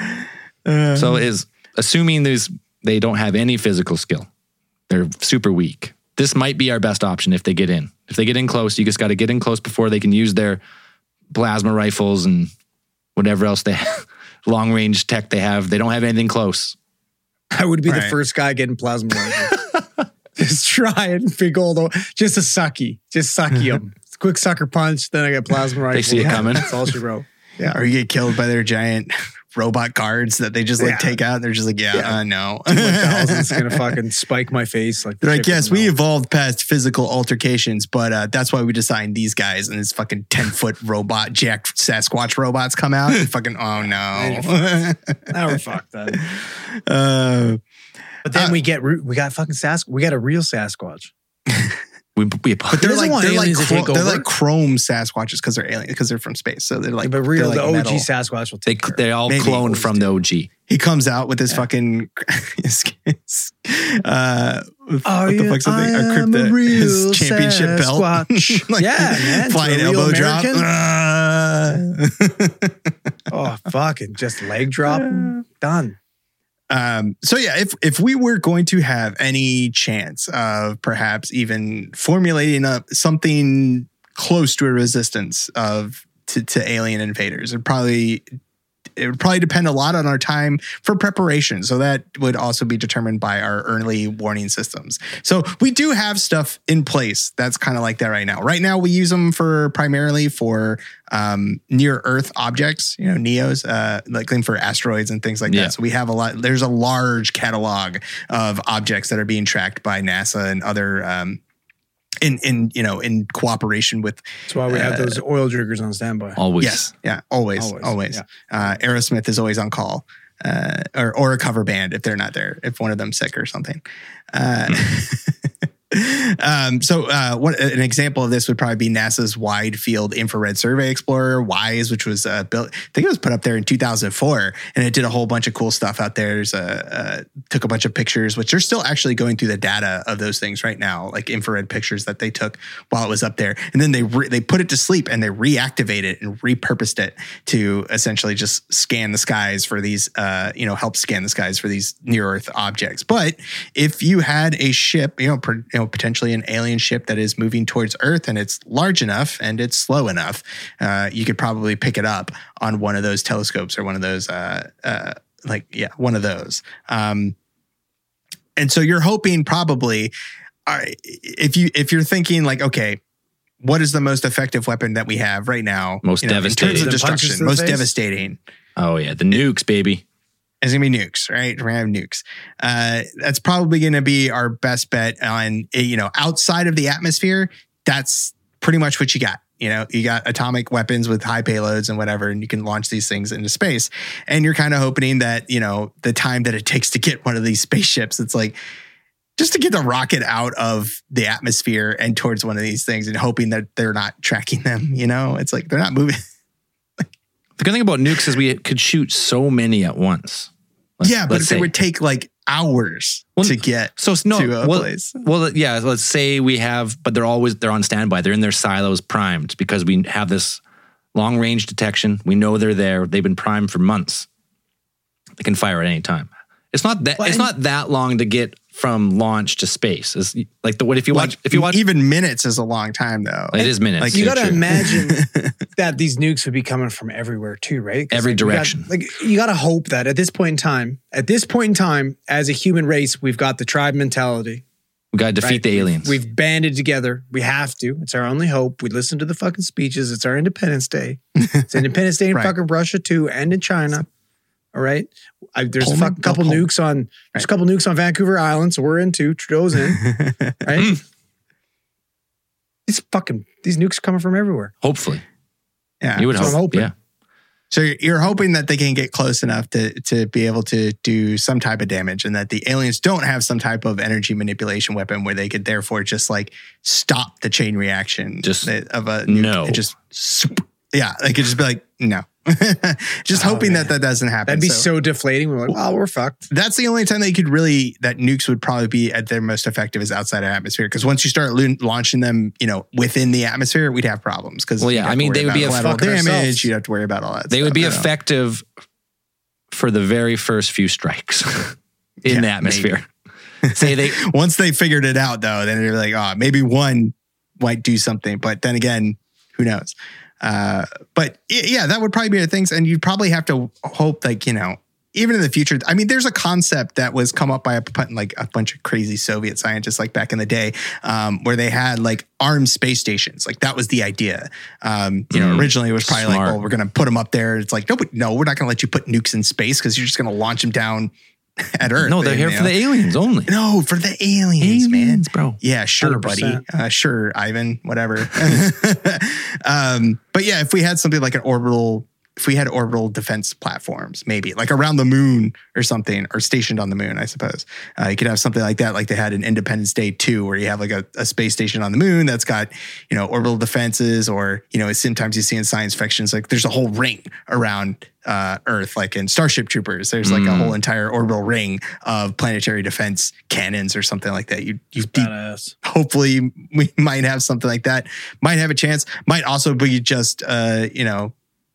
So is assuming there's they don't have any physical skill, they're super weak. This might be our best option if they get in. If they get in close, you just got to get in close before they can use their plasma rifles and whatever else they have, long range tech they have. They don't have anything close. I would be the Right. first guy getting plasma rifle. Just try it, big old, just a sucky, just sucky them. Quick sucker punch, then I get plasma rifle. see it coming. That's all she wrote. Yeah. Or you get killed by their giant robot guards that they just like Yeah. take out. They're just like, yeah, Yeah. uh, no. one thousand is gonna fucking spike my face like. the They're like, chicken yes, we mouth. evolved past physical altercations, but uh, that's why we designed these guys. And this fucking ten foot robot, jacked Sasquatch robots come out. And fucking, oh no. Now we're fucked then. uh, But then Uh, we get re- we got fucking Sasquatch. We got a real Sasquatch. We, we but they're doesn't like want they're like, aliens to chro- take they're over. like chrome Sasquatches because they're alien because they're from space. So they're like, but real, they're the like O G metal. Sasquatch will they take. care of they all Maybe. cloned from the O G. He comes out with his fucking uh Oh, what the yeah, fuck's the thing? I A crypto, am a his real championship Sasquatch. belt. Yeah, man, to Flying a real elbow drop. American. Uh. Oh fucking just leg drop. Done. Um, so yeah, if if we were going to have any chance of perhaps even formulating up something close to a resistance of to, to alien invaders, it'd probably it would probably depend a lot on our time for preparation. So that would also be determined by our early warning systems. So we do have stuff in place that's kind of like that right now. Right now, we use them for primarily for um, near Earth objects, you know, NEOs, uh, like for asteroids and things like Yeah. that. So we have a lot. There's a large catalog of objects that are being tracked by NASA and other. Um, in in you know in cooperation with That's why we have Uh, those oil driggers on standby. Always. yes yeah always always, Always, yeah. Uh, Aerosmith is always on call, uh, or or a cover band if they're not there, if one of them's sick or something. Uh, um, so uh, what an example of this would probably be NASA's Wide Field Infrared Survey Explorer, WISE, which was uh, built. I think it was put up there in two thousand four, and it did a whole bunch of cool stuff out there. There's a, uh, took a bunch of pictures, which they're still actually going through the data of those things right now, like infrared pictures that they took while it was up there, and then they re- they put it to sleep and they reactivated it and repurposed it to essentially just scan the skies for these, uh, you know, help scan the skies for these near Earth objects. But if you had a ship, you know, per, you know, potentially an alien ship that is moving towards Earth and it's large enough and it's slow enough, uh, you could probably pick it up on one of those telescopes or one of those, uh, uh, like, yeah, one of those. Um, and so you're hoping probably, all right, if you, if you're thinking like, okay, what is the most effective weapon that we have right now? Most you know, in terms devastating. of The punches destruction, to the most face? devastating. Oh yeah, the nukes, baby. It's gonna be nukes, right? We're gonna have nukes. Uh, that's probably gonna be our best bet on, you know, outside of the atmosphere. That's pretty much what you got. You know, you got atomic weapons with high payloads and whatever, and you can launch these things into space. And you're kind of hoping that, you know, the time that it takes to get one of these spaceships, it's like just to get the rocket out of the atmosphere and towards one of these things, and hoping that they're not tracking them. You know, it's like they're not moving. The good thing about nukes is we could shoot so many at once. Let's- Yeah, but let's it say. would take like hours Well, to get So no, to a well, place. well, yeah. Let's say we have, but they're always they're on standby. They're in their silos, primed because we have this long range detection. We know they're there. They've been primed for months. They can fire at any time. It's not that. Well, it's and- not that long to get from launch to space. It's like the what if you watch Like, if you watch even minutes is a long time though. it is minutes. like, You Yeah, got to true. imagine that these nukes would be coming from everywhere too, right? 'Cause, Every like, we got- direction. like you got to hope that at this point in time, at this point in time, as a human race, we've got the tribe mentality. we got to defeat right? the aliens. We've, we've banded together. We have to. It's our only hope. We listen to the fucking speeches. It's our Independence Day. It's Independence Day in Right. fucking Russia too, and in China. All right. I, there's a Pullman, fucking couple go Pullman. nukes on. There's Right. a couple nukes on Vancouver Island, so we're in too. Trudeau's in. Right. These fucking these nukes are coming from everywhere. Hopefully, yeah. you would That's what hope. I'm hoping. Yeah, So you're, you're hoping that they can get close enough to to be able to do some type of damage, and that the aliens don't have some type of energy manipulation weapon where they could therefore just like stop the chain reaction Just that- of a nuke no. and just swoop. Yeah, they could just be like no. Just Oh, hoping man. that that doesn't happen. That'd be so, deflating. We're like, wow, we're fucked. That's the only time that you could really, that nukes would probably be at their most effective is outside of atmosphere. Because once you start lo- launching them, you know, within the atmosphere, we'd have problems. Because Well, yeah, I mean, they would be a collateral fucking damage. ourselves. You'd have to worry about all that. they stuff, would be you know. effective for the very first few strikes in Yeah, the atmosphere. Say they Once they figured it out, though, then they're like, oh, maybe one might do something. But then again, who knows? Uh, but y- yeah, that would probably be the things. And you'd probably have to hope, like, you know, even in the future, I mean, there's a concept that was come up by a, like a bunch of crazy Soviet scientists, like back in the day, um, where they had like armed space stations. Like that was the idea. Um, you know, Mm, originally it was probably like, smart. well, we're going to put them up there. It's like, no, but no, we're not going to let you put nukes in space because you're just going to launch them down at Earth. No, they're And, here you for know, the aliens only. No, for the aliens, man. Aliens, bro. Yeah, sure, one hundred percent. buddy. Uh, sure, Ivan, whatever. um, but yeah, if we had something like an orbital, if we had orbital defense platforms, maybe like around the moon or something, or stationed on the moon, I suppose. Uh, you could have something like that, like they had in Independence Day two, where you have like a, a space station on the moon that's got, you know, orbital defenses, or, you know, sometimes you see in science fictions, like there's a whole ring around uh, Earth, like in Starship Troopers, there's like Mm. a whole entire orbital ring of planetary defense cannons or something like that. You, you Badass. hopefully we might have something like that. Might have a chance. Might also be just, uh, you know,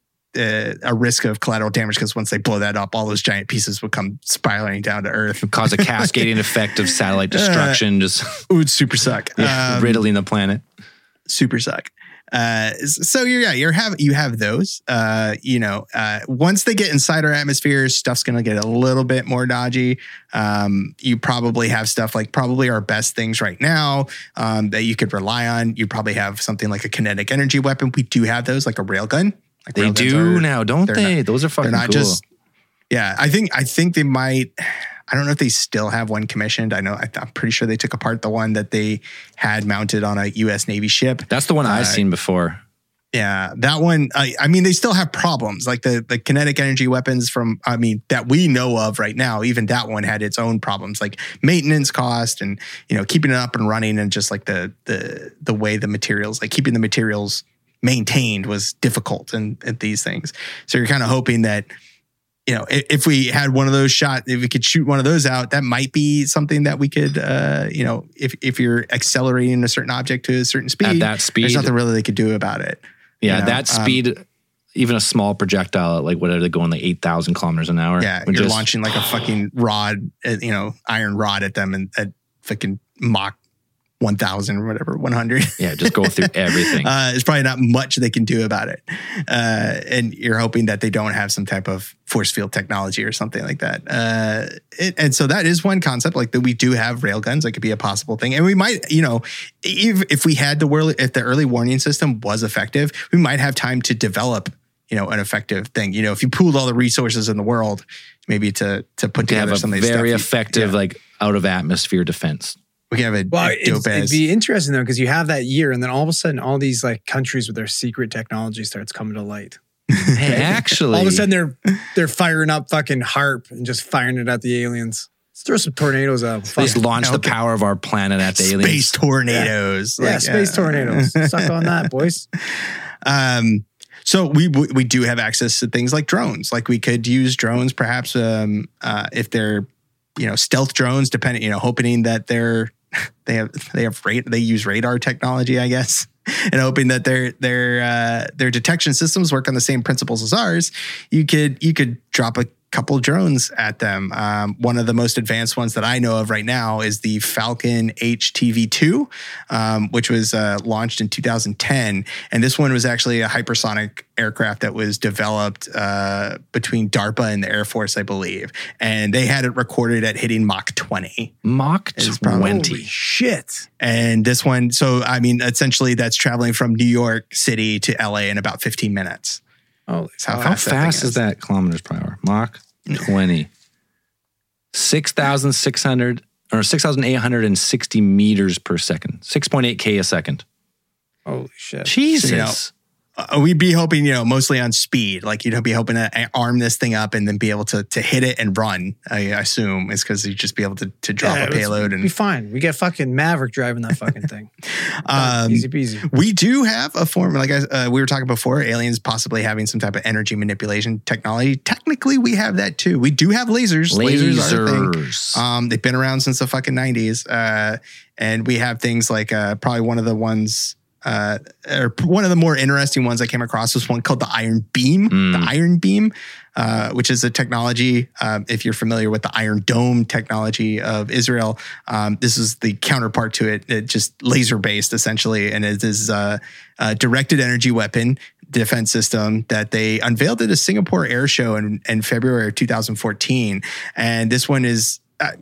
uh, a risk of collateral damage, because once they blow that up, all those giant pieces would come spiraling down to Earth. Cause a cascading effect of satellite destruction, just It would super suck. yeah, Um, riddling the planet. super suck. Uh, so you're yeah you're have you have those. Uh, you know, uh, once they get inside our atmosphere, stuff's gonna get a little bit more dodgy. Um, you probably have stuff like probably our best things right now um, that you could rely on. You probably have something like a kinetic energy weapon. We do have those, like a railgun. Like They railguns do are- now, don't they're they? not- Those are fucking They're not cool. just. Yeah, I think I think they might. I don't know if they still have one commissioned. I know I, I'm pretty sure they took apart the one that they had mounted on a U S Navy ship. That's the one I've Uh, seen before. Yeah, that one. I, I mean, they still have problems, like the the kinetic energy weapons from. I mean, that we know of right now. Even that one had its own problems, like maintenance cost, and you know, keeping it up and running, and just like the the the way the materials, like keeping the materials maintained, was difficult. And at these things, so you're kind of hoping that, you know, if, if we had one of those shot, if we could shoot one of those out, that might be something that we could, uh, you know, if if you're accelerating a certain object to a certain speed, At that speed, there's nothing really they could do about it. yeah, you know, that um, speed, even a small projectile at like whatever they're going like eight thousand kilometers an hour. Yeah, would you're just- launching like a fucking rod, uh, you know, iron rod at them, and at fucking Mach one thousand or whatever, one hundred. Yeah, just go through everything. Uh, there's probably not much they can do about it. Uh, and you're hoping that they don't have some type of force field technology or something like that. Uh, it, and so that is one concept, like that we do have railguns. That could be a possible thing. And we might, you know, if, if we had the early, if the early warning system was effective, we might have time to develop, you know, an effective thing. You know, if you pooled all the resources in the world, maybe to to put to have together a some of these very stuff, effective yeah. like out of atmosphere defense. We can have a, Well, a it's, dope it'd ass. be interesting though, because you have that year, and then all of a sudden, all these like countries with their secret technology starts coming to light. Hey, actually, All of a sudden, they're they're firing up fucking HARP and just firing it at the aliens. Let's throw some tornadoes out. they just Fuck. launch the Okay. power of our planet at the Space aliens. tornadoes. Yeah, Like, space uh, tornadoes. Suck on that, boys. Um, so we we we do have access to things like drones. Like we could use drones, perhaps, um, uh, if they're, you know, stealth drones, depending, you know, hoping that they're they have they have rate they use radar technology, I guess, and hoping that their their uh, their detection systems work on the same principles as ours. You could you could drop a couple drones at them. Um, one of the most advanced ones that I know of right now is the Falcon H T V two, um, which was uh, launched in two thousand ten. And this one was actually a hypersonic aircraft that was developed uh, between DARPA and the Air Force, I believe. And they had it recorded at hitting Mach twenty. Mach It's probably- twenty. Holy shit. And this one, so I mean, essentially that's traveling from New York City to L A in about fifteen minutes. Holy That's how, How fast, that thing fast is that kilometers per hour? Mach twenty. six thousand six hundred or six thousand eight hundred sixty meters per second. six point eight K a second. Holy shit. Jesus. So, you know, Uh, we'd be hoping, you know, mostly on speed. Like you'd be hoping to arm this thing up and then be able to to hit it and run. I assume is because you'd just be able to to drop Yeah, a payload. it'd be And fine. We get fucking Maverick driving that fucking thing. um, Easy peasy. we do have a form, like I, uh, we were talking before, aliens possibly having some type of energy manipulation technology. Technically, we have that too. We do have lasers. Lasers, are a thing. Lasers. Um, they've been around since the fucking nineties. Uh, and we have things like uh, probably one of the ones uh, or one of the more interesting ones I came across was one called the Iron Beam. Mm. The Iron Beam, uh, which is a technology, um, if you're familiar with the Iron Dome technology of Israel, um, this is the counterpart to it. It just laser based essentially, and it is a, a directed energy weapon defense system that they unveiled at a Singapore Air Show in, in February of two thousand fourteen. And this one is. Uh,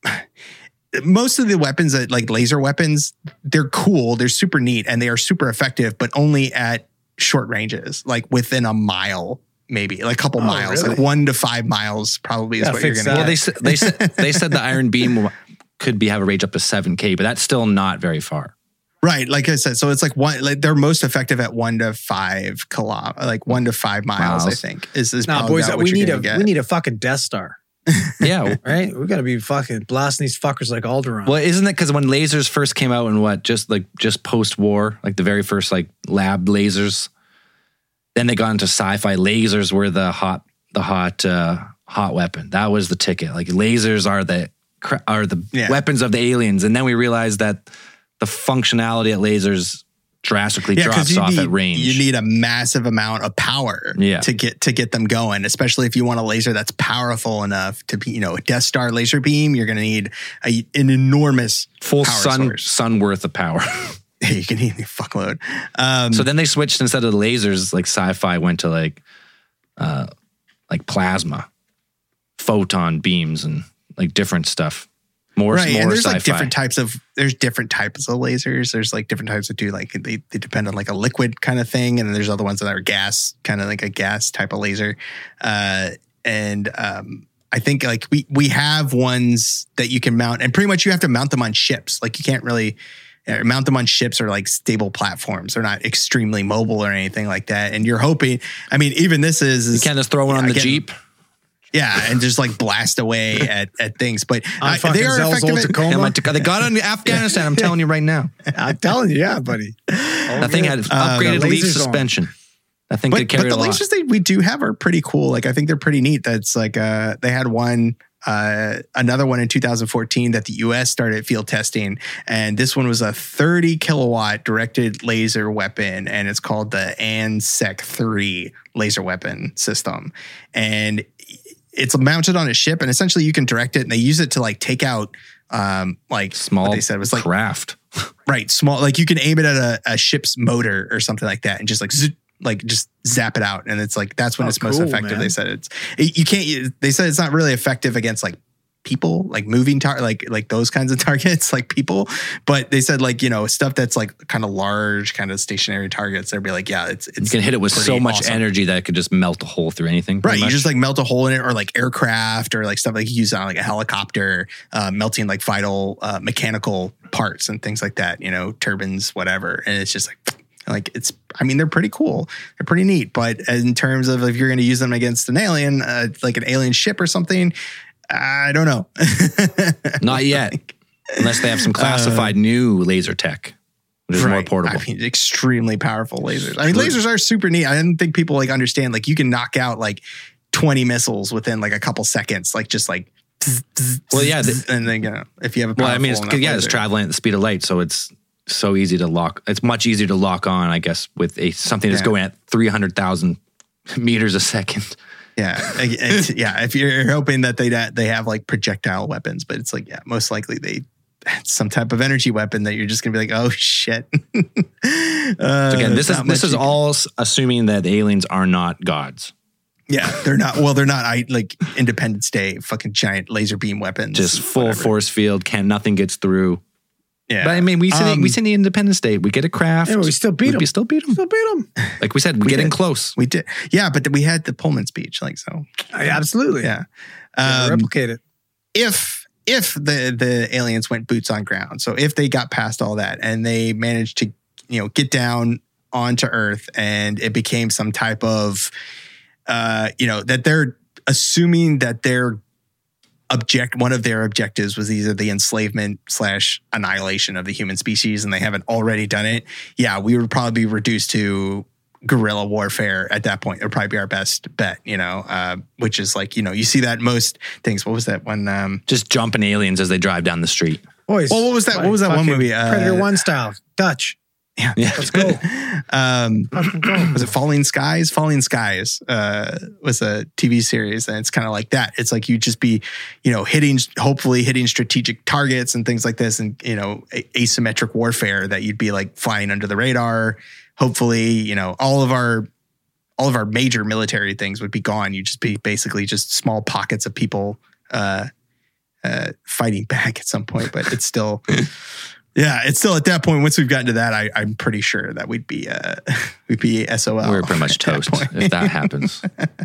Most of the weapons that like laser weapons, they're cool, they're super neat, and they are super effective, but only at short ranges, like within a mile, maybe like a couple Oh, miles, really? like one to five miles, probably is Yeah, what you're fix gonna that. Well, get. they said they said they said the Iron Beam could be have a range up to seven K, but that's still not very far. Right, like I said, so it's like one, like they're most effective at one to five kilo, like one to five miles, I Miles. think. Is is Nah, probably boys, about what we you're need a gonna get. we need a fucking Death Star, Yeah. right? We got to be fucking blasting these fuckers like Alderaan. Well, isn't it because when lasers first came out and what, just like just post war, like the very first like lab lasers, then they got into sci-fi. Lasers were the hot, the hot, uh, hot weapon. That was the ticket. Like lasers are the cra- are the Yeah. weapons of the aliens, and then we realized that the functionality at lasers drastically Yeah, 'cause drops you off need, at range. You need a massive amount of power Yeah. to get to get them going, especially if you want a laser that's powerful enough to be, you know, a Death Star laser beam. You're going to need a, an enormous full power sun source. sun worth of power. You can need a fuckload. Um, So then they switched, instead of the lasers, like sci-fi went to like, uh, like plasma, photon beams, and like different stuff. More, right, more and there's sci-fi. like different types of there's different types of lasers. There's like different types that do like they, they depend on like a liquid kind of thing, and then there's other ones that are gas, kind of like a gas type of laser. Uh, and um, I think like we we have ones that you can mount, and pretty much you have to mount them on ships. Like you can't really uh, mount them on ships or like stable platforms. They're not extremely mobile or anything like that. And you're hoping. I mean, even this is, is You can't just throw one on the again, Jeep. Yeah, and just like blast away at, at things. But On uh, fucking they are Zell's effective Old at, Tacoma. Yeah, my- they got it in Afghanistan. I'm telling you right now. I'm telling you, yeah, buddy. That thing had Uh, upgraded the leaf lasers on. suspension. I think But, they carry but a the lot. lasers they we do have are pretty cool. Like I think they're pretty neat. That's like uh they had one uh another one in two thousand fourteen that the U S started field testing, and this one was a thirty kilowatt directed laser weapon, and it's called the ANSEC three laser weapon system, and it's mounted on a ship, and essentially you can direct it, and they use it to like take out um like Small what they said was like craft. right small, like you can aim it at a, a ship's motor or something like that, and just like zzz, like just zap it out, and it's like that's when Oh, it's most cool, effective. man. They said it's it, you can't. They said it's not really effective against like people, like moving tar- like like those kinds of targets, like people. But they said like you know stuff that's like kind of large, kind of stationary targets. They'd be like, yeah, it's it's You can hit it with so pretty much awesome. energy that it could just melt a hole through anything. Right, pretty you much. just like melt a hole in it, or like aircraft, or like stuff like you use on like a helicopter, uh, melting like vital uh, mechanical parts and things like that. You know, turbines, whatever. And it's just like, like it's. I mean, they're pretty cool. They're pretty neat. But in terms of if you're going to use them against an alien, uh, like an alien ship or something, I don't know. Not yet, unless they have some classified new laser tech, which is more Right. portable. I mean, extremely powerful lasers. I mean, lasers are super neat. I didn't think people like understand. Like, you can knock out like twenty missiles within like a couple seconds. Like, just like. Well, yeah, the- and then you know, if you have a Well, I mean, it's, powerful enough yeah, it's laser. traveling at the speed of light, so it's so easy to lock. It's much easier to lock on, I guess, with a something that's Yeah. going at three hundred thousand meters a second. Yeah, it's, yeah. If you're hoping that they they have like projectile weapons, but it's like, yeah, most likely they it's some type of energy weapon that you're just gonna be like, oh shit. uh, So again, this is not this much is you can- all s- assuming that the aliens are not gods, Yeah, they're not. Well, they're not. I like Independence Day, fucking giant laser beam weapons, just full whatever. force field. Can nothing gets through. Yeah, But I mean, we seen Um, we seen the Independence Day. We get a craft. Yeah, we still beat we 'em. still beat them. Still beat them. Like we said, we get in did. close. we did. Yeah, but we had the Pullman speech, like so. Absolutely. Yeah. Yeah, Um, replicate it. if if the the aliens went boots on ground, so if they got past all that and they managed to, you know, get down onto Earth, and it became some type of, uh, you know, that they're assuming that their object one of their objectives was either the enslavement slash annihilation of the human species, and they haven't already done it. Yeah, we would probably be reduced to guerrilla warfare at that point. It would probably be our best bet, you know, uh, which is like, you know, you see that in most things. What was that one? Um, Just jumping aliens as they drive down the street. Boys. Well, what was that- what was that one fucking movie? Uh, Predator One style. Dutch. Yeah, Yeah. Let's go. um, Fucking go. was it Falling Skies? Falling Skies uh, was a T V series, and it's kind of like that. It's like you just be, you know, hitting, hopefully hitting strategic targets and things like this, and you know, a- asymmetric warfare that you'd be like flying under the radar. Hopefully, you know, all of our all of our major military things would be gone. You'd just be basically just small pockets of people uh, uh, fighting back at some point. But it's still. Yeah, it's still at that point. Once we've gotten to that, I, I'm pretty sure that we'd be uh, we'd be S O L. We're pretty much at that toast point. if that happens.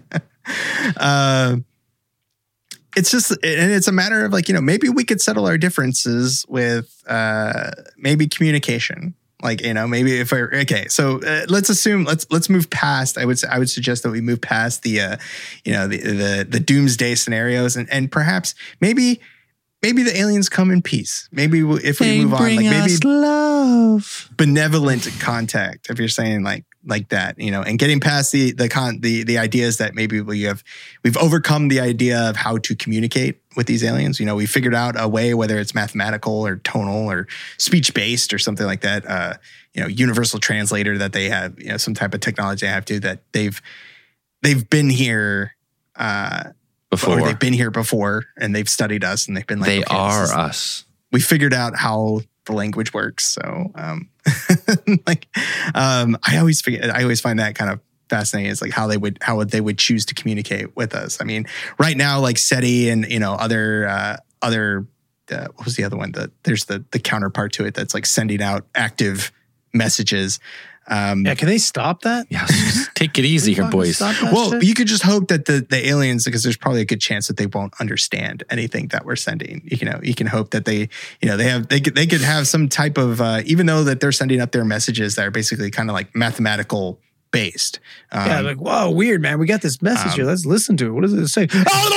uh, it's just, and it's a matter of like, you know, maybe we could settle our differences with uh, maybe communication. Like, you know, maybe if I okay, so uh, let's assume let's let's move past. I would say, I would suggest that we move past the uh, you know the the the doomsday scenarios and and perhaps maybe. Maybe the aliens come in peace. Maybe if we They move on, bring like maybe us love. benevolent contact. If you're saying like like that, you know, and getting past the the con the the ideas that maybe we have we've overcome the idea of how to communicate with these aliens. You know, we figured out a way, whether it's mathematical or tonal or speech based or something like that. Uh, you know, universal translator that they have. You know, some type of technology they have to that they've they've been here. Uh, Before Or they've been here before and they've studied us and they've been like, they okay, are this is- us. we figured out how the language works. So, um, like, um, I always figure, I always find that kind of fascinating. It's like how they would, how would they would choose to communicate with us. I mean, right now, like SETI and, you know, other, uh, other, uh, what was the other one? The, there's the, the counterpart to it that's like sending out active messages. Um, Yeah, can they stop that? Yeah, just take it easy here, Fucking boys. stop that Well, shit? you could just hope that the, the aliens, because there's probably a good chance that they won't understand anything that we're sending. You know, you can hope that they, you know, they have they could they could have some type of, uh, even though that they're sending up their messages that are basically kind of like mathematical based. Um, yeah, like, whoa, weird, man. We got this message um, here. Let's listen to it. What does it say?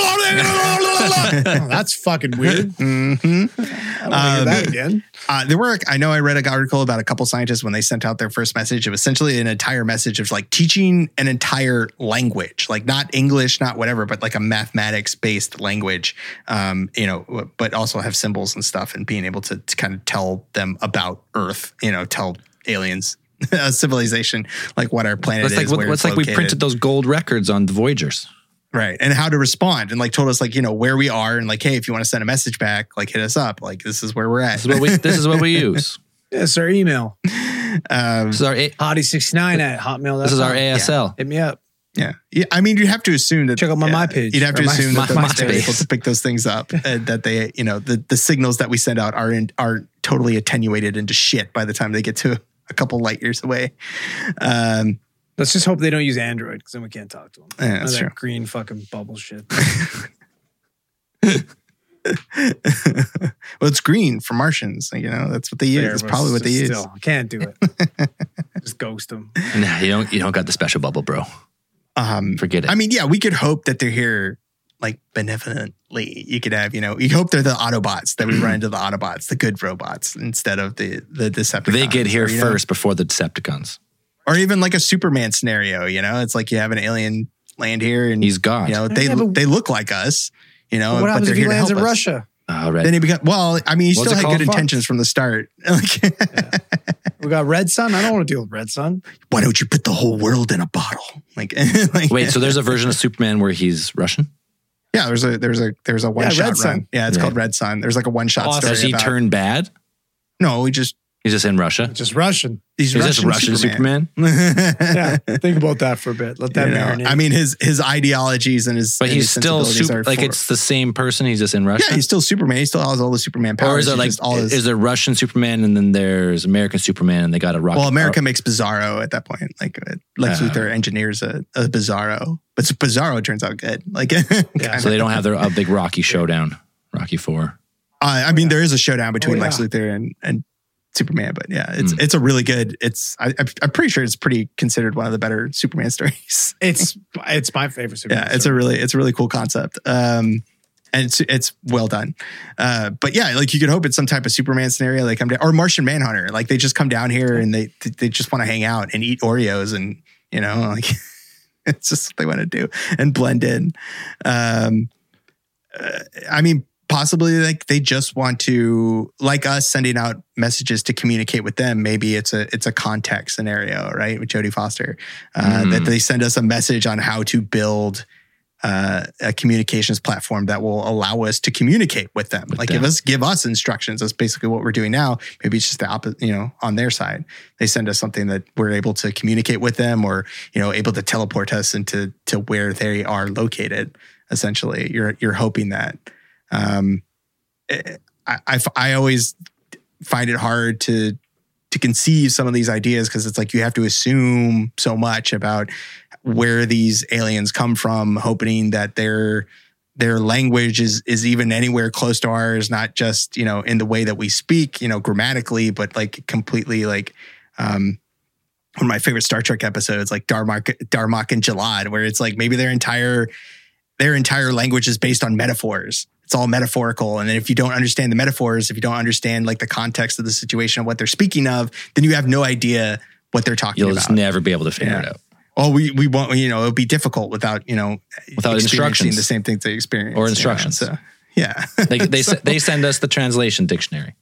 Oh, that's fucking weird. mhm. I don't want to hear Um, that again. Uh, there were, I know I read an article about a couple scientists when they sent out their first message. It was essentially an entire message of like teaching an entire language, like not English, not whatever, but like a mathematics based language, um, you know, but also have symbols and stuff and being able to, to kind of tell them about Earth, you know, tell aliens, a civilization, like what our planet It's is. like what- where what's it's like we located. printed those gold records on the Voyagers. Right. And how to respond and like told us like, you know, where we are and like, hey, if you want to send a message back, like hit us up. Like this is where we're at. This is what we. This is what we use. Yes, our email. um, This is our. A- Hottie sixty-nine at hotmail. This is our A S L. Hit me up. yeah. Yeah. I mean, you have to assume that Check out my yeah, My page You'd have to or my- assume that my- the, they're MySpace. able to pick those things up and that they, you know, the, the signals that we send out are in, are totally attenuated into shit by the time they get to a couple light years away. Um, Let's just hope they don't use Android because then we can't talk to them. Yeah, that's that true. green fucking bubble shit. well, it's green for Martians. You know, that's what they use. There, That's but probably what they just use. Still, can't do it. Just ghost them. Nah, you don't. You don't got the special bubble, bro. Um, Forget it. I mean, yeah, we could hope that they're here like benevolently. You could have, you know, you hope they're the Autobots, that we run into the Autobots, the good robots, instead of the the Decepticons. They get here or, you know, first before the Decepticons. or even like a Superman scenario. You know, it's like you have an alien land here, and He's God. you know they Yeah, but- they look like us. You know, what but happens they're if he here to lands help in us. Russia? Oh, right. Then he become well. I mean, he What's still it had called? good Fuck. intentions from the start. Like, We got Red Sun. I don't want to deal with Red Sun. why don't you put the whole world in a bottle? Like, like Wait, so there's a version of Superman where he's Russian? yeah, there's a there's a there's a one shot Red run. Sun. Yeah, it's Yeah. called Red Sun. There's like a one shot Awesome. story. Does he about, turn bad? No, we just He's just in Russia. Just Russian. he's He's just Russian Superman. Yeah. Think about that for a bit. Let that You know, marinate. I mean, his his ideologies and his But and he's his still sensibilities super, are like for- it's the same person. He's just in Russia. yeah, he's still Superman. He still has all the Superman powers. or is it He's like just all his, is there Russian Superman and then there's American Superman and they got a rocket? well, America makes Bizarro at that point. Like uh, Lex Uh. Luthor engineers a, a Bizarro, but Bizarro turns out good. Like, Yeah. kinda. so they don't have their a big Rocky showdown, Rocky Four. Uh, I mean, there is a showdown between Oh, yeah. Lex Luthor and, and Superman, but yeah, it's Mm. it's a really good. It's I, I'm- I'm pretty sure it's pretty considered one of the better Superman stories. it's it's my favorite Superman. yeah, it's a story. really it's a really cool concept. Um, and it's it's well done. Uh, but yeah, like you could hope it's some type of Superman scenario. They come down or Martian Manhunter. Like they just come down here and they they just want to hang out and eat Oreos and you know like it's just what they want to do and blend in. Um, uh, I mean. possibly like they just want to, like us sending out messages to communicate with them. Maybe it's a it's a context scenario, right? With Jodie Foster, uh, mm. that they send us a message on how to build uh, a communications platform that will allow us to communicate with them. With like them. give us give us instructions. That's basically what we're doing now. Maybe it's just the opposite, you know, on their side. They send us something that we're able to communicate with them, or you know, able to teleport us into to where they are located. Essentially, you're you're hoping that. Um, I, I, I always find it hard to to conceive some of these ideas because it's like you have to assume so much about where these aliens come from, hoping that their their language is is even anywhere close to ours, not just you know in the way that we speak, you know, grammatically, but like completely like. Um, one of my favorite Star Trek episodes, like Darmok, Darmok and Jalad, where it's like maybe their entire their entire language is based on metaphors. It's all metaphorical. And then if you don't understand the metaphors, if you don't understand like the context of the situation of what they're speaking of, then you have no idea what they're talking You'll about. You'll just never be able to figure yeah. it out. Oh, we we won't, you know, it'll be difficult without, you know, without instructions. The same things they experience. Or instructions. You know, so, yeah. They they, so, they send us the translation dictionary.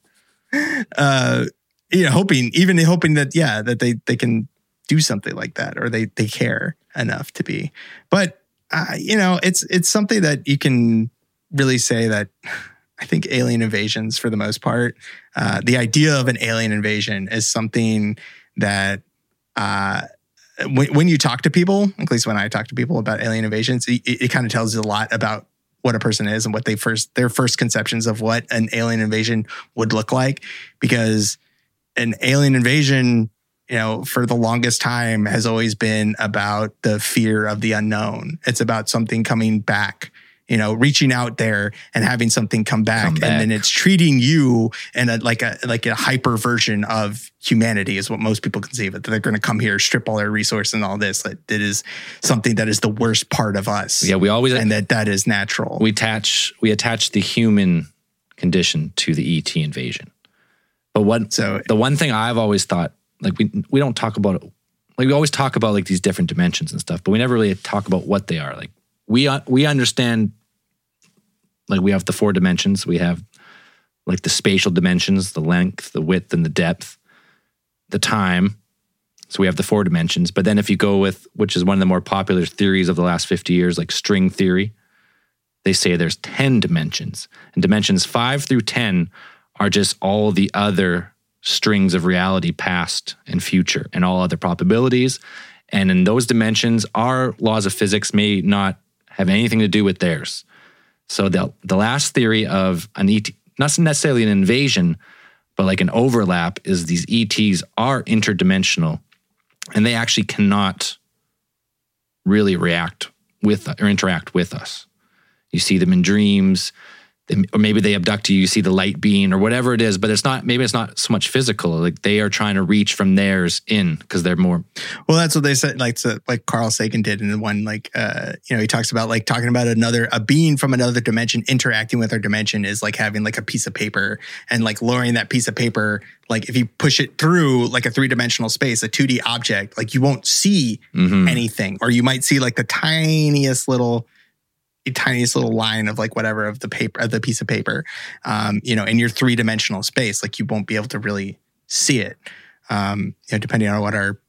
Uh, you know, hoping, even hoping that, yeah, that they, they can do something like that, or they, they care enough to be. But, uh, you know, it's it's something that you can really say that I think alien invasions, for the most part, uh, the idea of an alien invasion is something that uh, when, when you talk to people, at least when I talk to people about alien invasions, it, it kind of tells you a lot about what a person is and what they first their first conceptions of what an alien invasion would look like. Because an alien invasion, you know, for the longest time has always been about the fear of the unknown. It's about something coming back, you know, reaching out there and having something come back, come back. and then it's treating you in a like a like a hyper version of humanity is what most people conceive of. That they're going to come here, strip all their resources and all this. That it is something that is the worst part of us. Yeah, we always and that that is natural. We attach we attach the human condition to the E T invasion. But what so the one thing I've always thought, like we we don't talk about it, like we always talk about like these different dimensions and stuff, but we never really talk about what they are. Like we we understand. Like we have the four dimensions. We have like the spatial dimensions, the length, the width, and the depth, the time. So we have the four dimensions. But then if you go with, which is one of the more popular theories of the last fifty years, like string theory, they say there's ten dimensions. And dimensions five through ten are just all the other strings of reality, past and future, and all other probabilities. And in those dimensions, our laws of physics may not have anything to do with theirs. So the the last theory of an E T, not necessarily an invasion, but like an overlap, is these E Ts are interdimensional, and they actually cannot really react with or interact with us. You see them in dreams, or maybe they abduct you, you see the light being or whatever it is, but it's not, maybe it's not so much physical. Like they are trying to reach from theirs in because they're more. Well, that's what they said, like, so, like Carl Sagan did in the one, like, uh, you know, he talks about like talking about another, a being from another dimension interacting with our dimension is like having like a piece of paper and like lowering that piece of paper. Like if you push it through like a three dimensional space, a two D object, like you won't see mm-hmm. anything, or you might see like the tiniest little tiniest little line of like whatever of the paper of the piece of paper, um, you know, in your three dimensional space, like you won't be able to really see it, um, you know, depending on what our,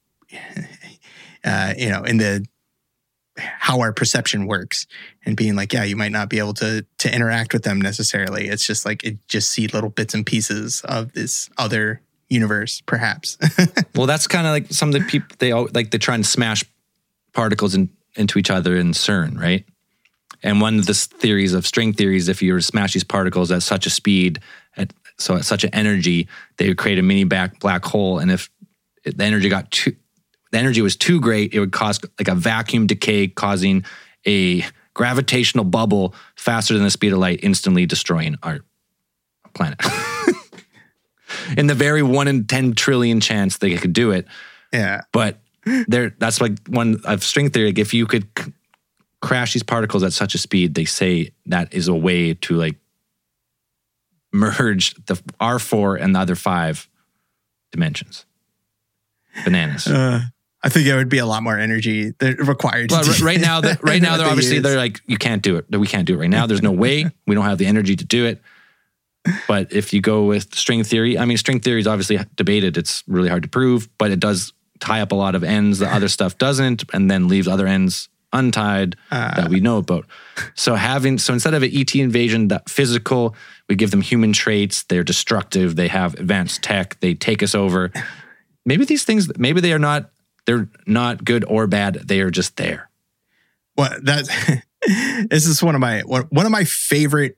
uh, you know, in the how our perception works, and being like, yeah, you might not be able to to interact with them necessarily. It's just like it just see little bits and pieces of this other universe, perhaps. Well, that's kind of like some of the people they all like they try and smash particles in, into each other in CERN, right? And one of the theories of string theories, if you were to smash these particles at such a speed, at so at such an energy, they would create a mini back black hole. And if the energy got too, the energy was too great, it would cause like a vacuum decay, causing a gravitational bubble faster than the speed of light, instantly destroying our planet. In the very one in ten trillion chance they could do it. Yeah, but there, that's like one of string theory. Like if you could crash these particles at such a speed, they say that is a way to like merge the R four and the other five dimensions. Bananas. Uh, I think it would be a lot more energy that required. To Well, do right now, the, right now, what they're they obviously use. they're like, you can't do it. We can't do it right now. There's no way. We don't have the energy to do it. But if you go with string theory, I mean, string theory is obviously debated. It's really hard to prove, but it does tie up a lot of ends that other stuff doesn't, and then leaves other ends untied uh, that we know about. So having, so instead of an E T invasion, that physical, we give them human traits. They're destructive. They have advanced tech. They take us over. Maybe these things, maybe they are not, they're not good or bad. They are just there. Well, that this is one of my one, one of my favorite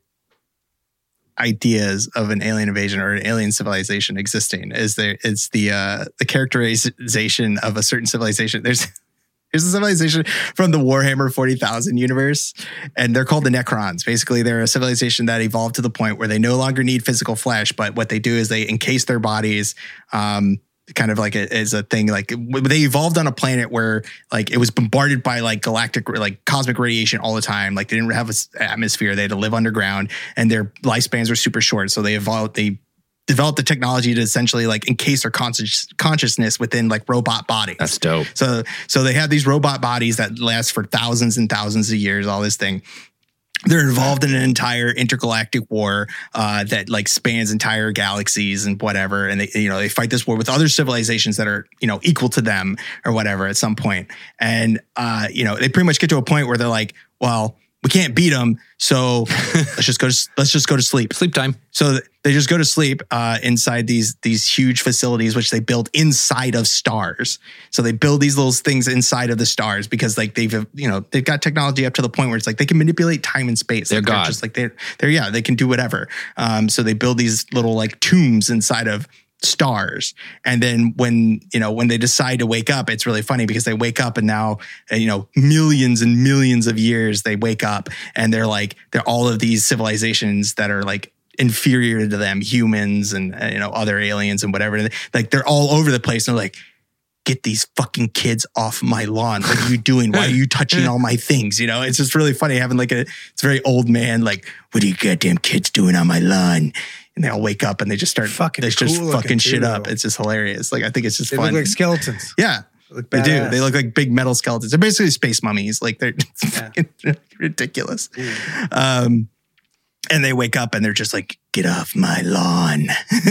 ideas of an alien invasion or an alien civilization existing is there it's the uh the characterization of a certain civilization. There's there's a civilization from the Warhammer forty thousand universe, and they're called the Necrons. Basically, they're a civilization that evolved to the point where they no longer need physical flesh, but what they do is they encase their bodies um kind of like a, as a thing, like they evolved on a planet where like it was bombarded by like galactic, like cosmic radiation all the time. Like they didn't have an atmosphere. They had to live underground, and their lifespans were super short. So they evolved, they developed the technology to essentially like encase their conscious consciousness within like robot bodies. That's dope. So, so they have these robot bodies that last for thousands and thousands of years, all this thing. They're involved in an entire intergalactic war uh, that like spans entire galaxies and whatever. And they, you know, they fight this war with other civilizations that are, you know, equal to them or whatever at some point. And, uh, you know, they pretty much get to a point where they're like, well, we can't beat them. So let's just go to, let's just go to sleep. Sleep time. So they just go to sleep uh, inside these these huge facilities, which they build inside of stars. So they build these little things inside of the stars because, like, they've you know they've got technology up to the point where it's like they can manipulate time and space. They're like, God. They're just like they're they're yeah they can do whatever. Um, so they build these little like tombs inside of stars, and then when you know when they decide to wake up, it's really funny because they wake up and now you know millions and millions of years they wake up and they're like they're all of these civilizations that are like inferior to them, humans and uh, you know other aliens and whatever, like they're all over the place and they're like, get these fucking kids off my lawn. What are you doing? Why are you touching all my things? You know, it's just really funny having like a it's a very old man like, what are you goddamn kids doing on my lawn? And they all wake up and they just start Fucking they just cool fucking looking shit too, up. though. It's just hilarious. Like I think it's just They fun. look like skeletons. Yeah. They look They do. badass. They look like big metal skeletons. They're basically space mummies. Like they're it's Yeah. fucking ridiculous. Um, and they wake up and they're just like, get off my lawn.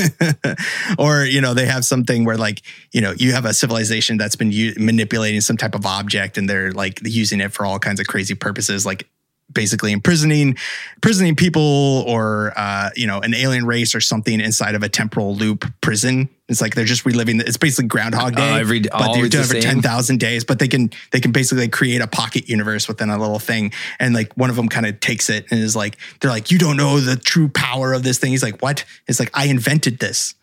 Or, you know, they have something where like, you know, you have a civilization that's been u- manipulating some type of object and they're like using it for all kinds of crazy purposes, like basically imprisoning, imprisoning people or, uh, you know, an alien race or something inside of a temporal loop prison. It's like they're just reliving. It's basically Groundhog Day, Uh, every- but they're always doing it the for same. ten thousand days. But they can they can basically create a pocket universe within a little thing. And like one of them kind of takes it and is like, they're like, you don't know the true power of this thing. He's like, what? It's like, I invented this.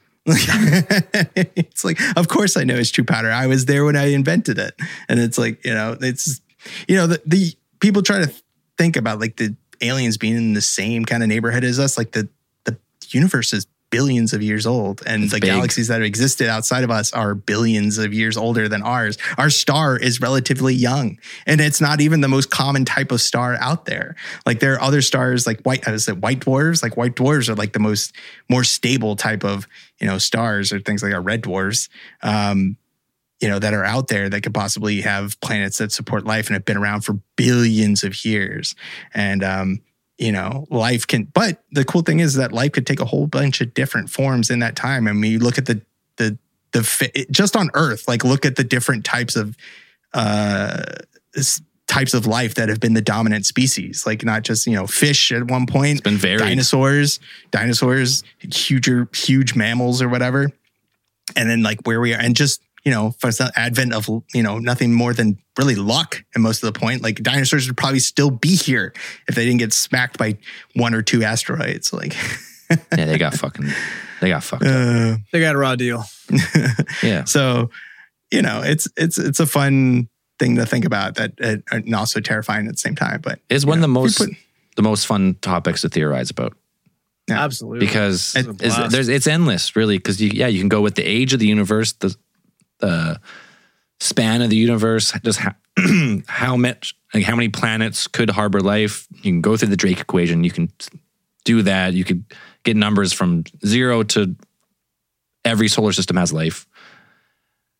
It's like, of course I know it's true power. I was there when I invented it. And it's like, you know, it's you know the, the people try to think about like the aliens being in the same kind of neighborhood as us. Like the the universe is billions of years old, and It's the big. galaxies that have existed outside of us are billions of years older than ours. Our star is relatively young, and it's not even the most common type of star out there. Like there are other stars like white, I said white dwarves. Like white dwarves are like the most more stable type of you know stars, or things like our red dwarfs. Um, you know, that are out there that could possibly have planets that support life and have been around for billions of years. And, um, you know, life can, but the cool thing is that life could take a whole bunch of different forms in that time. I mean, you look at the, the, the, just on Earth, like look at the different types of, uh, types of life that have been the dominant species, like not just, you know, fish at one point, It's been varied. dinosaurs, dinosaurs, huger, huge mammals or whatever. And then like where we are, and just, you know, for the advent of, you know, nothing more than really luck. And most of the point, like dinosaurs would probably still be here if they didn't get smacked by one or two asteroids. Like, Yeah, they got fucking, they got fucked up. uh, They got a raw deal. Yeah. so, you know, it's, it's, it's a fun thing to think about that, uh, and also terrifying at the same time. But It's you one of know, the we most, put- the most fun topics to theorize about. Yeah. Absolutely. Because It's a it's, blast. there's it's endless, really. Because you, yeah, you can go with the age of the universe, the the span of the universe, just how, how much, like how many planets could harbor life. You can go through the Drake equation. You can do that. You could get numbers from zero to every solar system has life.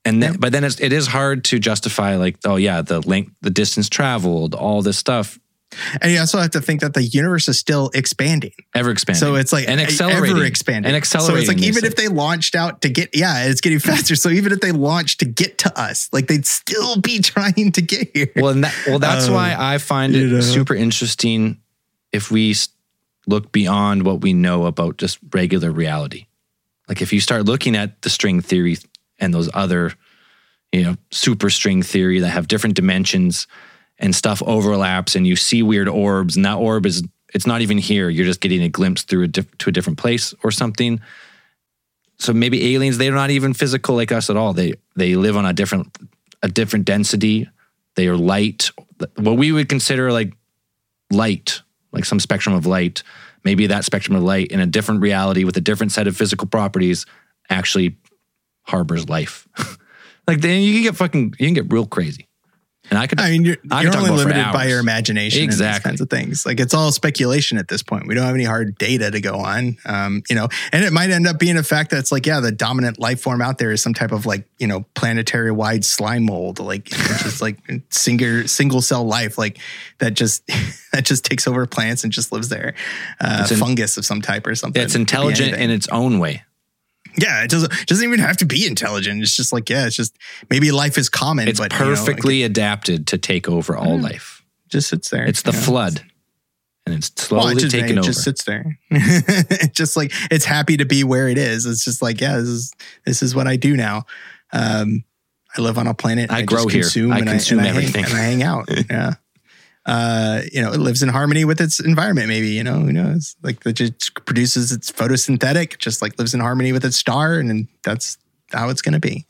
And then, but then it's, it is hard to justify like, oh yeah, the length, the distance traveled, all this stuff. And you also have to think that the universe is still expanding. Ever expanding. So it's like and accelerating. ever expanding. And accelerating. So it's like even say. if they launched out to get, yeah, it's getting faster. So even if they launched to get to us, like they'd still be trying to get here. Well, and that, well, that's Um, why I find it you know. super interesting if we s- look beyond what we know about just regular reality. Like if you start looking at the string theory and those other, you know, super string theory that have different dimensions and stuff overlaps and you see weird orbs and that orb is, it's not even here. You're just getting a glimpse through a diff- to a different place or something. So maybe aliens, they're not even physical like us at all. They they live on a different a different density. They are light. What we would consider like light, like some spectrum of light, maybe that spectrum of light in a different reality with a different set of physical properties actually harbors life. Like then you can get fucking, you can get real crazy. And I could, I mean, you're, I you're could talk only about for limited by hours. your imagination and Exactly. these kinds of things. Like it's all speculation at this point. We don't have any hard data to go on, um, you know, and it might end up being a fact that's like, yeah, the dominant life form out there is some type of like, you know, planetary wide slime mold, like just like single, single cell life, like that just, that just takes over plants and just lives there. Uh, It's an- fungus of some type or something. It's It could be intelligent anything. in its own way. Yeah, it doesn't it doesn't even have to be intelligent. It's just like, yeah, it's just maybe life is common, It's but you know, like, perfectly adapted to take over all life. it just sits there. It's the you know? flood. And it's Well, slowly it just, taking it over. just sits there. It's just like it's happy to be where it is. It's just like, yeah, this is this is what I do now. Um, I live on a planet. I and grow just here. Consume I and consume I, and everything. I hang, and I hang out. Yeah. Uh, you know, it lives in harmony with its environment. Maybe, you know, who knows? Like it just produces its photosynthetic, just like lives in harmony with its star, and then that's how it's going to be.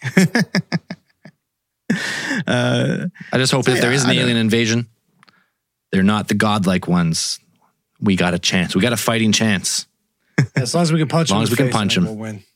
uh, I just hope So, if there yeah, is an I don't- alien invasion, they're not the godlike ones. We got a chance. We got a fighting chance. As long as we can punch As long him, as in we the can face, punch I think him. we'll win.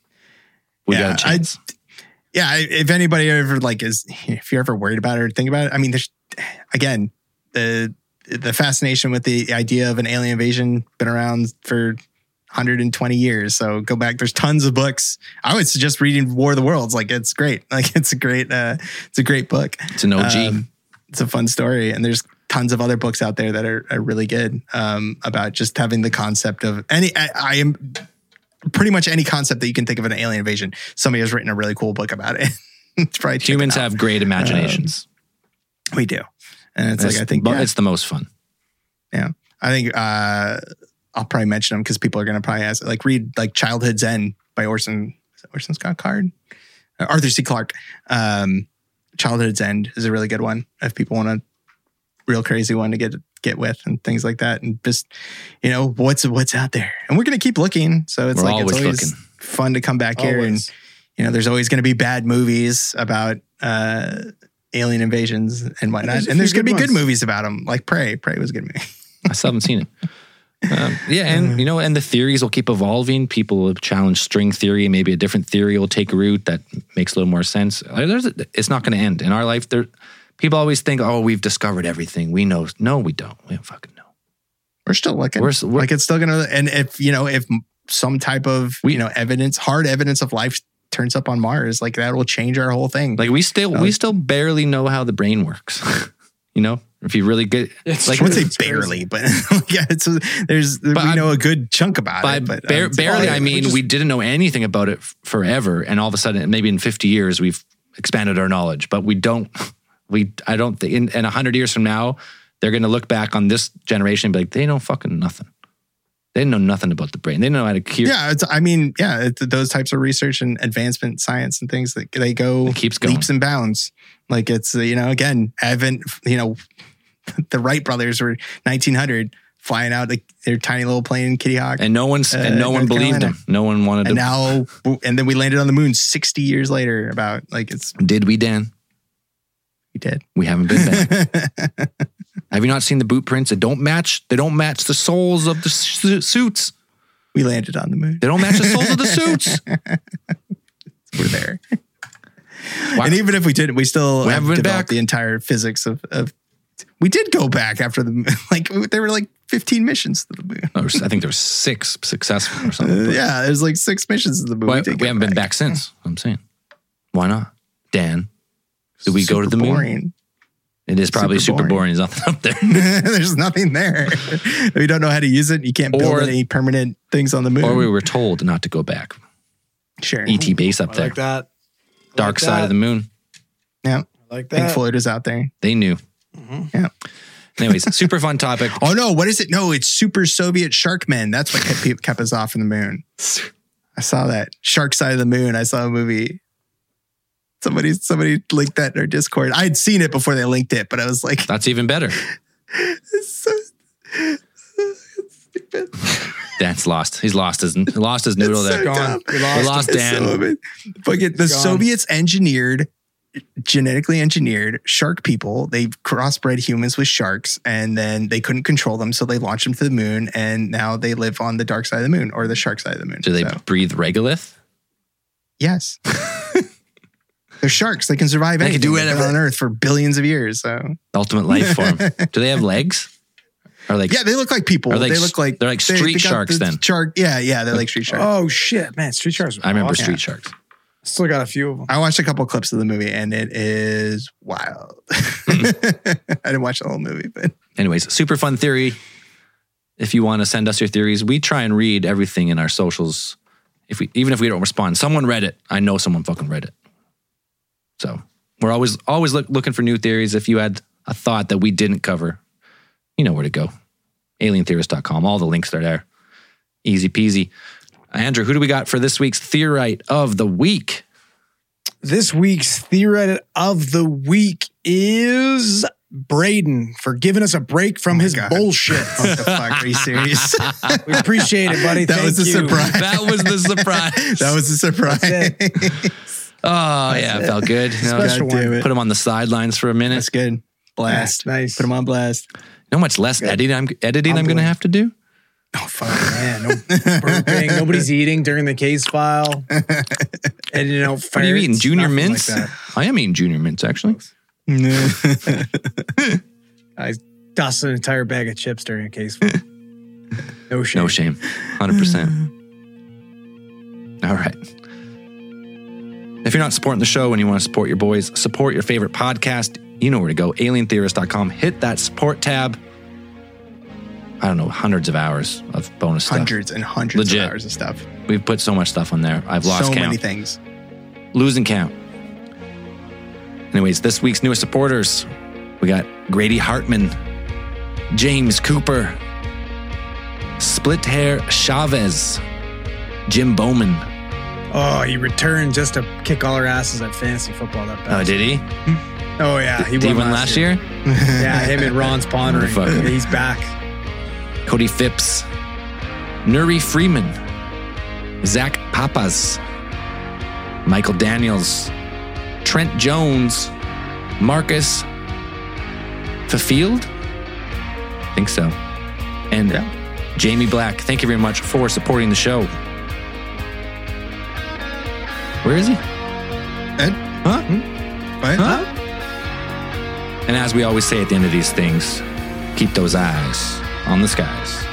We Yeah, got a chance. yeah, I- if anybody ever like is, if you're ever worried about it or think about it, I mean, there's again the the fascination with the idea of an alien invasion been around for one hundred twenty years. So go back. There's tons of books. I would suggest reading War of the Worlds. Like it's great. Like it's a great. Uh, it's a great book. It's an O G. Um, it's a fun story, and there's tons of other books out there that are, are really good um, about just having the concept of any. I, I am pretty much any concept that you can think of an alien invasion. Somebody has written a really cool book about it. It's probably check it Humans out. have great imaginations. We do, and it's It's, like I think but yeah, it's the most fun. yeah. I think uh, I'll probably mention them because people are going to probably ask. Like read like Childhood Zen by Orson is it Orson Scott Card, uh, Arthur C. Clarke. Um, Childhood Zen is a really good one if people want a real crazy one to get get with and things like that, and just you know what's what's out there. And we're going to keep looking. So it's We're like it's always always looking. fun to come back here and Always. you know there's always going to be bad movies about uh, alien invasions and whatnot, There's a and there's few going to be good good ones. movies about them. Like Prey. Prey was a good movie. I still haven't seen it. Um, yeah, and you know, and the theories will keep evolving. People will challenge string theory. Maybe a different theory will take a route that makes a little more sense. Like, There's, a, it's not going to end in our life. There, people always think, "Oh, we've discovered everything. We know." No, we don't. We don't fucking know. We're still looking. We're- we're- like it's still gonna. And if you know, if some type of We- you know evidence, hard evidence of life turns up on Mars, like that will change our whole thing. Like we still, we still barely know how the brain works. You know, if you really get, It's like, I would say It's crazy. barely, but yeah, it's there's we I- know a good chunk about by it. But bar- um, barely, well, I mean, just- we didn't know anything about it f- forever, and all of a sudden, maybe in fifty years, we've expanded our knowledge. But we don't. We, I don't think in, in a hundred years from now, they're going to look back on this generation and be like, they know fucking nothing. They didn't know nothing about the brain. They didn't know how to cure. yeah, it's, I mean, yeah, it's those types of research and advancement science and things that they go It keeps going. leaps and bounds. Like it's uh, you know again, Advent, you know, the Wright brothers were nineteen hundred flying out like their tiny little plane in Kitty Hawk. And no one's, and no Uh, one North believed Carolina. him. No one wanted And to. now, and then we landed on the moon sixty years later. About like it's Did we, Dan? we did. We haven't been back. Have you not seen the boot prints? They don't match. They don't match the soles of the su- suits. We landed on the moon. They don't match the soles of the suits. We're there. Why- And even if we did, we still We have haven't been developed back. the entire physics of, of. We did go back after the like there were like fifteen missions to the moon. Or I think there were six successful or something. Uh, but- yeah, there's like six missions to the moon. Why- did we go haven't been back since. I'm saying, why not? Dan, do we go to Super the moon? boring. It is probably super, Super boring. boring. There's nothing up there. There's nothing there. We don't know how to use it. You can't build Or- any permanent things on the moon. Or we were told not to go back. sure. E T base up I there. like that. Dark like side that. of the moon. Yeah. I like Pink that. Floyd was out there. They knew. Yeah. Anyways, super fun topic. Oh no, what is it? No, it's Super Soviet Sharkmen. That's what kept, kept us off from the moon. I saw that. Shark Side of the Moon. I saw a movie. Somebody somebody linked that in our Discord. I'd seen it before they linked it, but I was like, That's even better. it's so stupid. Dan's lost. He's lost his lost his noodle It's there. so Gone. dumb. We lost We lost It's Dan. so amazing. Fucking the gone. Soviets engineered, genetically engineered shark people. They crossbred humans with sharks, and then they couldn't control them, so they launched them to the moon, and now they live on the dark side of the moon or the shark side of the moon. Do they So, breathe regolith? yes. They're sharks. They can survive They can anything. do They've been whatever. on Earth for billions of years. So Ultimate life form. Do they have legs? Or like yeah, they look like people. Are they they s- look like they're like they- street they got sharks the then? Shark. Yeah, yeah, they're like street sharks. Oh shit, man! Street Sharks. I remember awesome. street sharks. Still got a few of them. I watched a couple clips of the movie, and it is wild. I didn't watch the whole movie, but Anyways, super fun theory. If you want to send us your theories, we try and read everything in our socials. If we even if we don't respond, someone read it. I know someone fucking read it. So we're always always look, looking for new theories. If you had a thought that we didn't cover, you know where to go. alien theorist dot com. All the links are there. Easy peasy. Andrew, who do we got for this week's Theorite of the Week? This week's Theorite of the Week is Braden for giving us a break from his God. bullshit. what the fuck? Are you serious? We appreciate it, buddy. That Thank was a you. surprise. That was the surprise. that was a surprise. That's Oh, yeah, it felt good. You know, Special God damn one. it. put him on the sidelines for a minute. That's good. Blast. Yeah, nice. Put them on blast. You know how much less editing I'm editing I'm, I'm going to doing- have to do? Oh fuck. Man, no burping. Nobody's eating during the case file. And you know, What are you eating? Junior mints? Like that. I am eating junior mints, actually. I dusted an entire bag of chips during a case file. No shame. No shame. one hundred percent. All right. If you're not supporting the show and you want to support your boys, support your favorite podcast, you know where to go. alien theorist dot com. Hit that support tab. I don't know, hundreds of hours of bonus stuff. Hundreds and hundreds Legit. of hours of stuff. We've put so much stuff on there. I've lost so count. many things. Losing count. Anyways, this week's newest supporters, we got Grady Hartman, James Cooper, Split Hair Chavez, Jim Bowman. Oh, he returned just to kick all our asses at fantasy football. That Oh, bastard. did he? Oh yeah, he Did he won win last year? Yeah, him and Ron's pondering. Motherfucker. He's back. Cody Phipps, Nuri Freeman, Zach Papas, Michael Daniels, Trent Jones, Marcus Fafield? I think so. And Jamie Black. Thank you very much for supporting the show. Where is he? Ed? Huh? What? Huh? And as we always say at the end of these things, keep those eyes on the skies.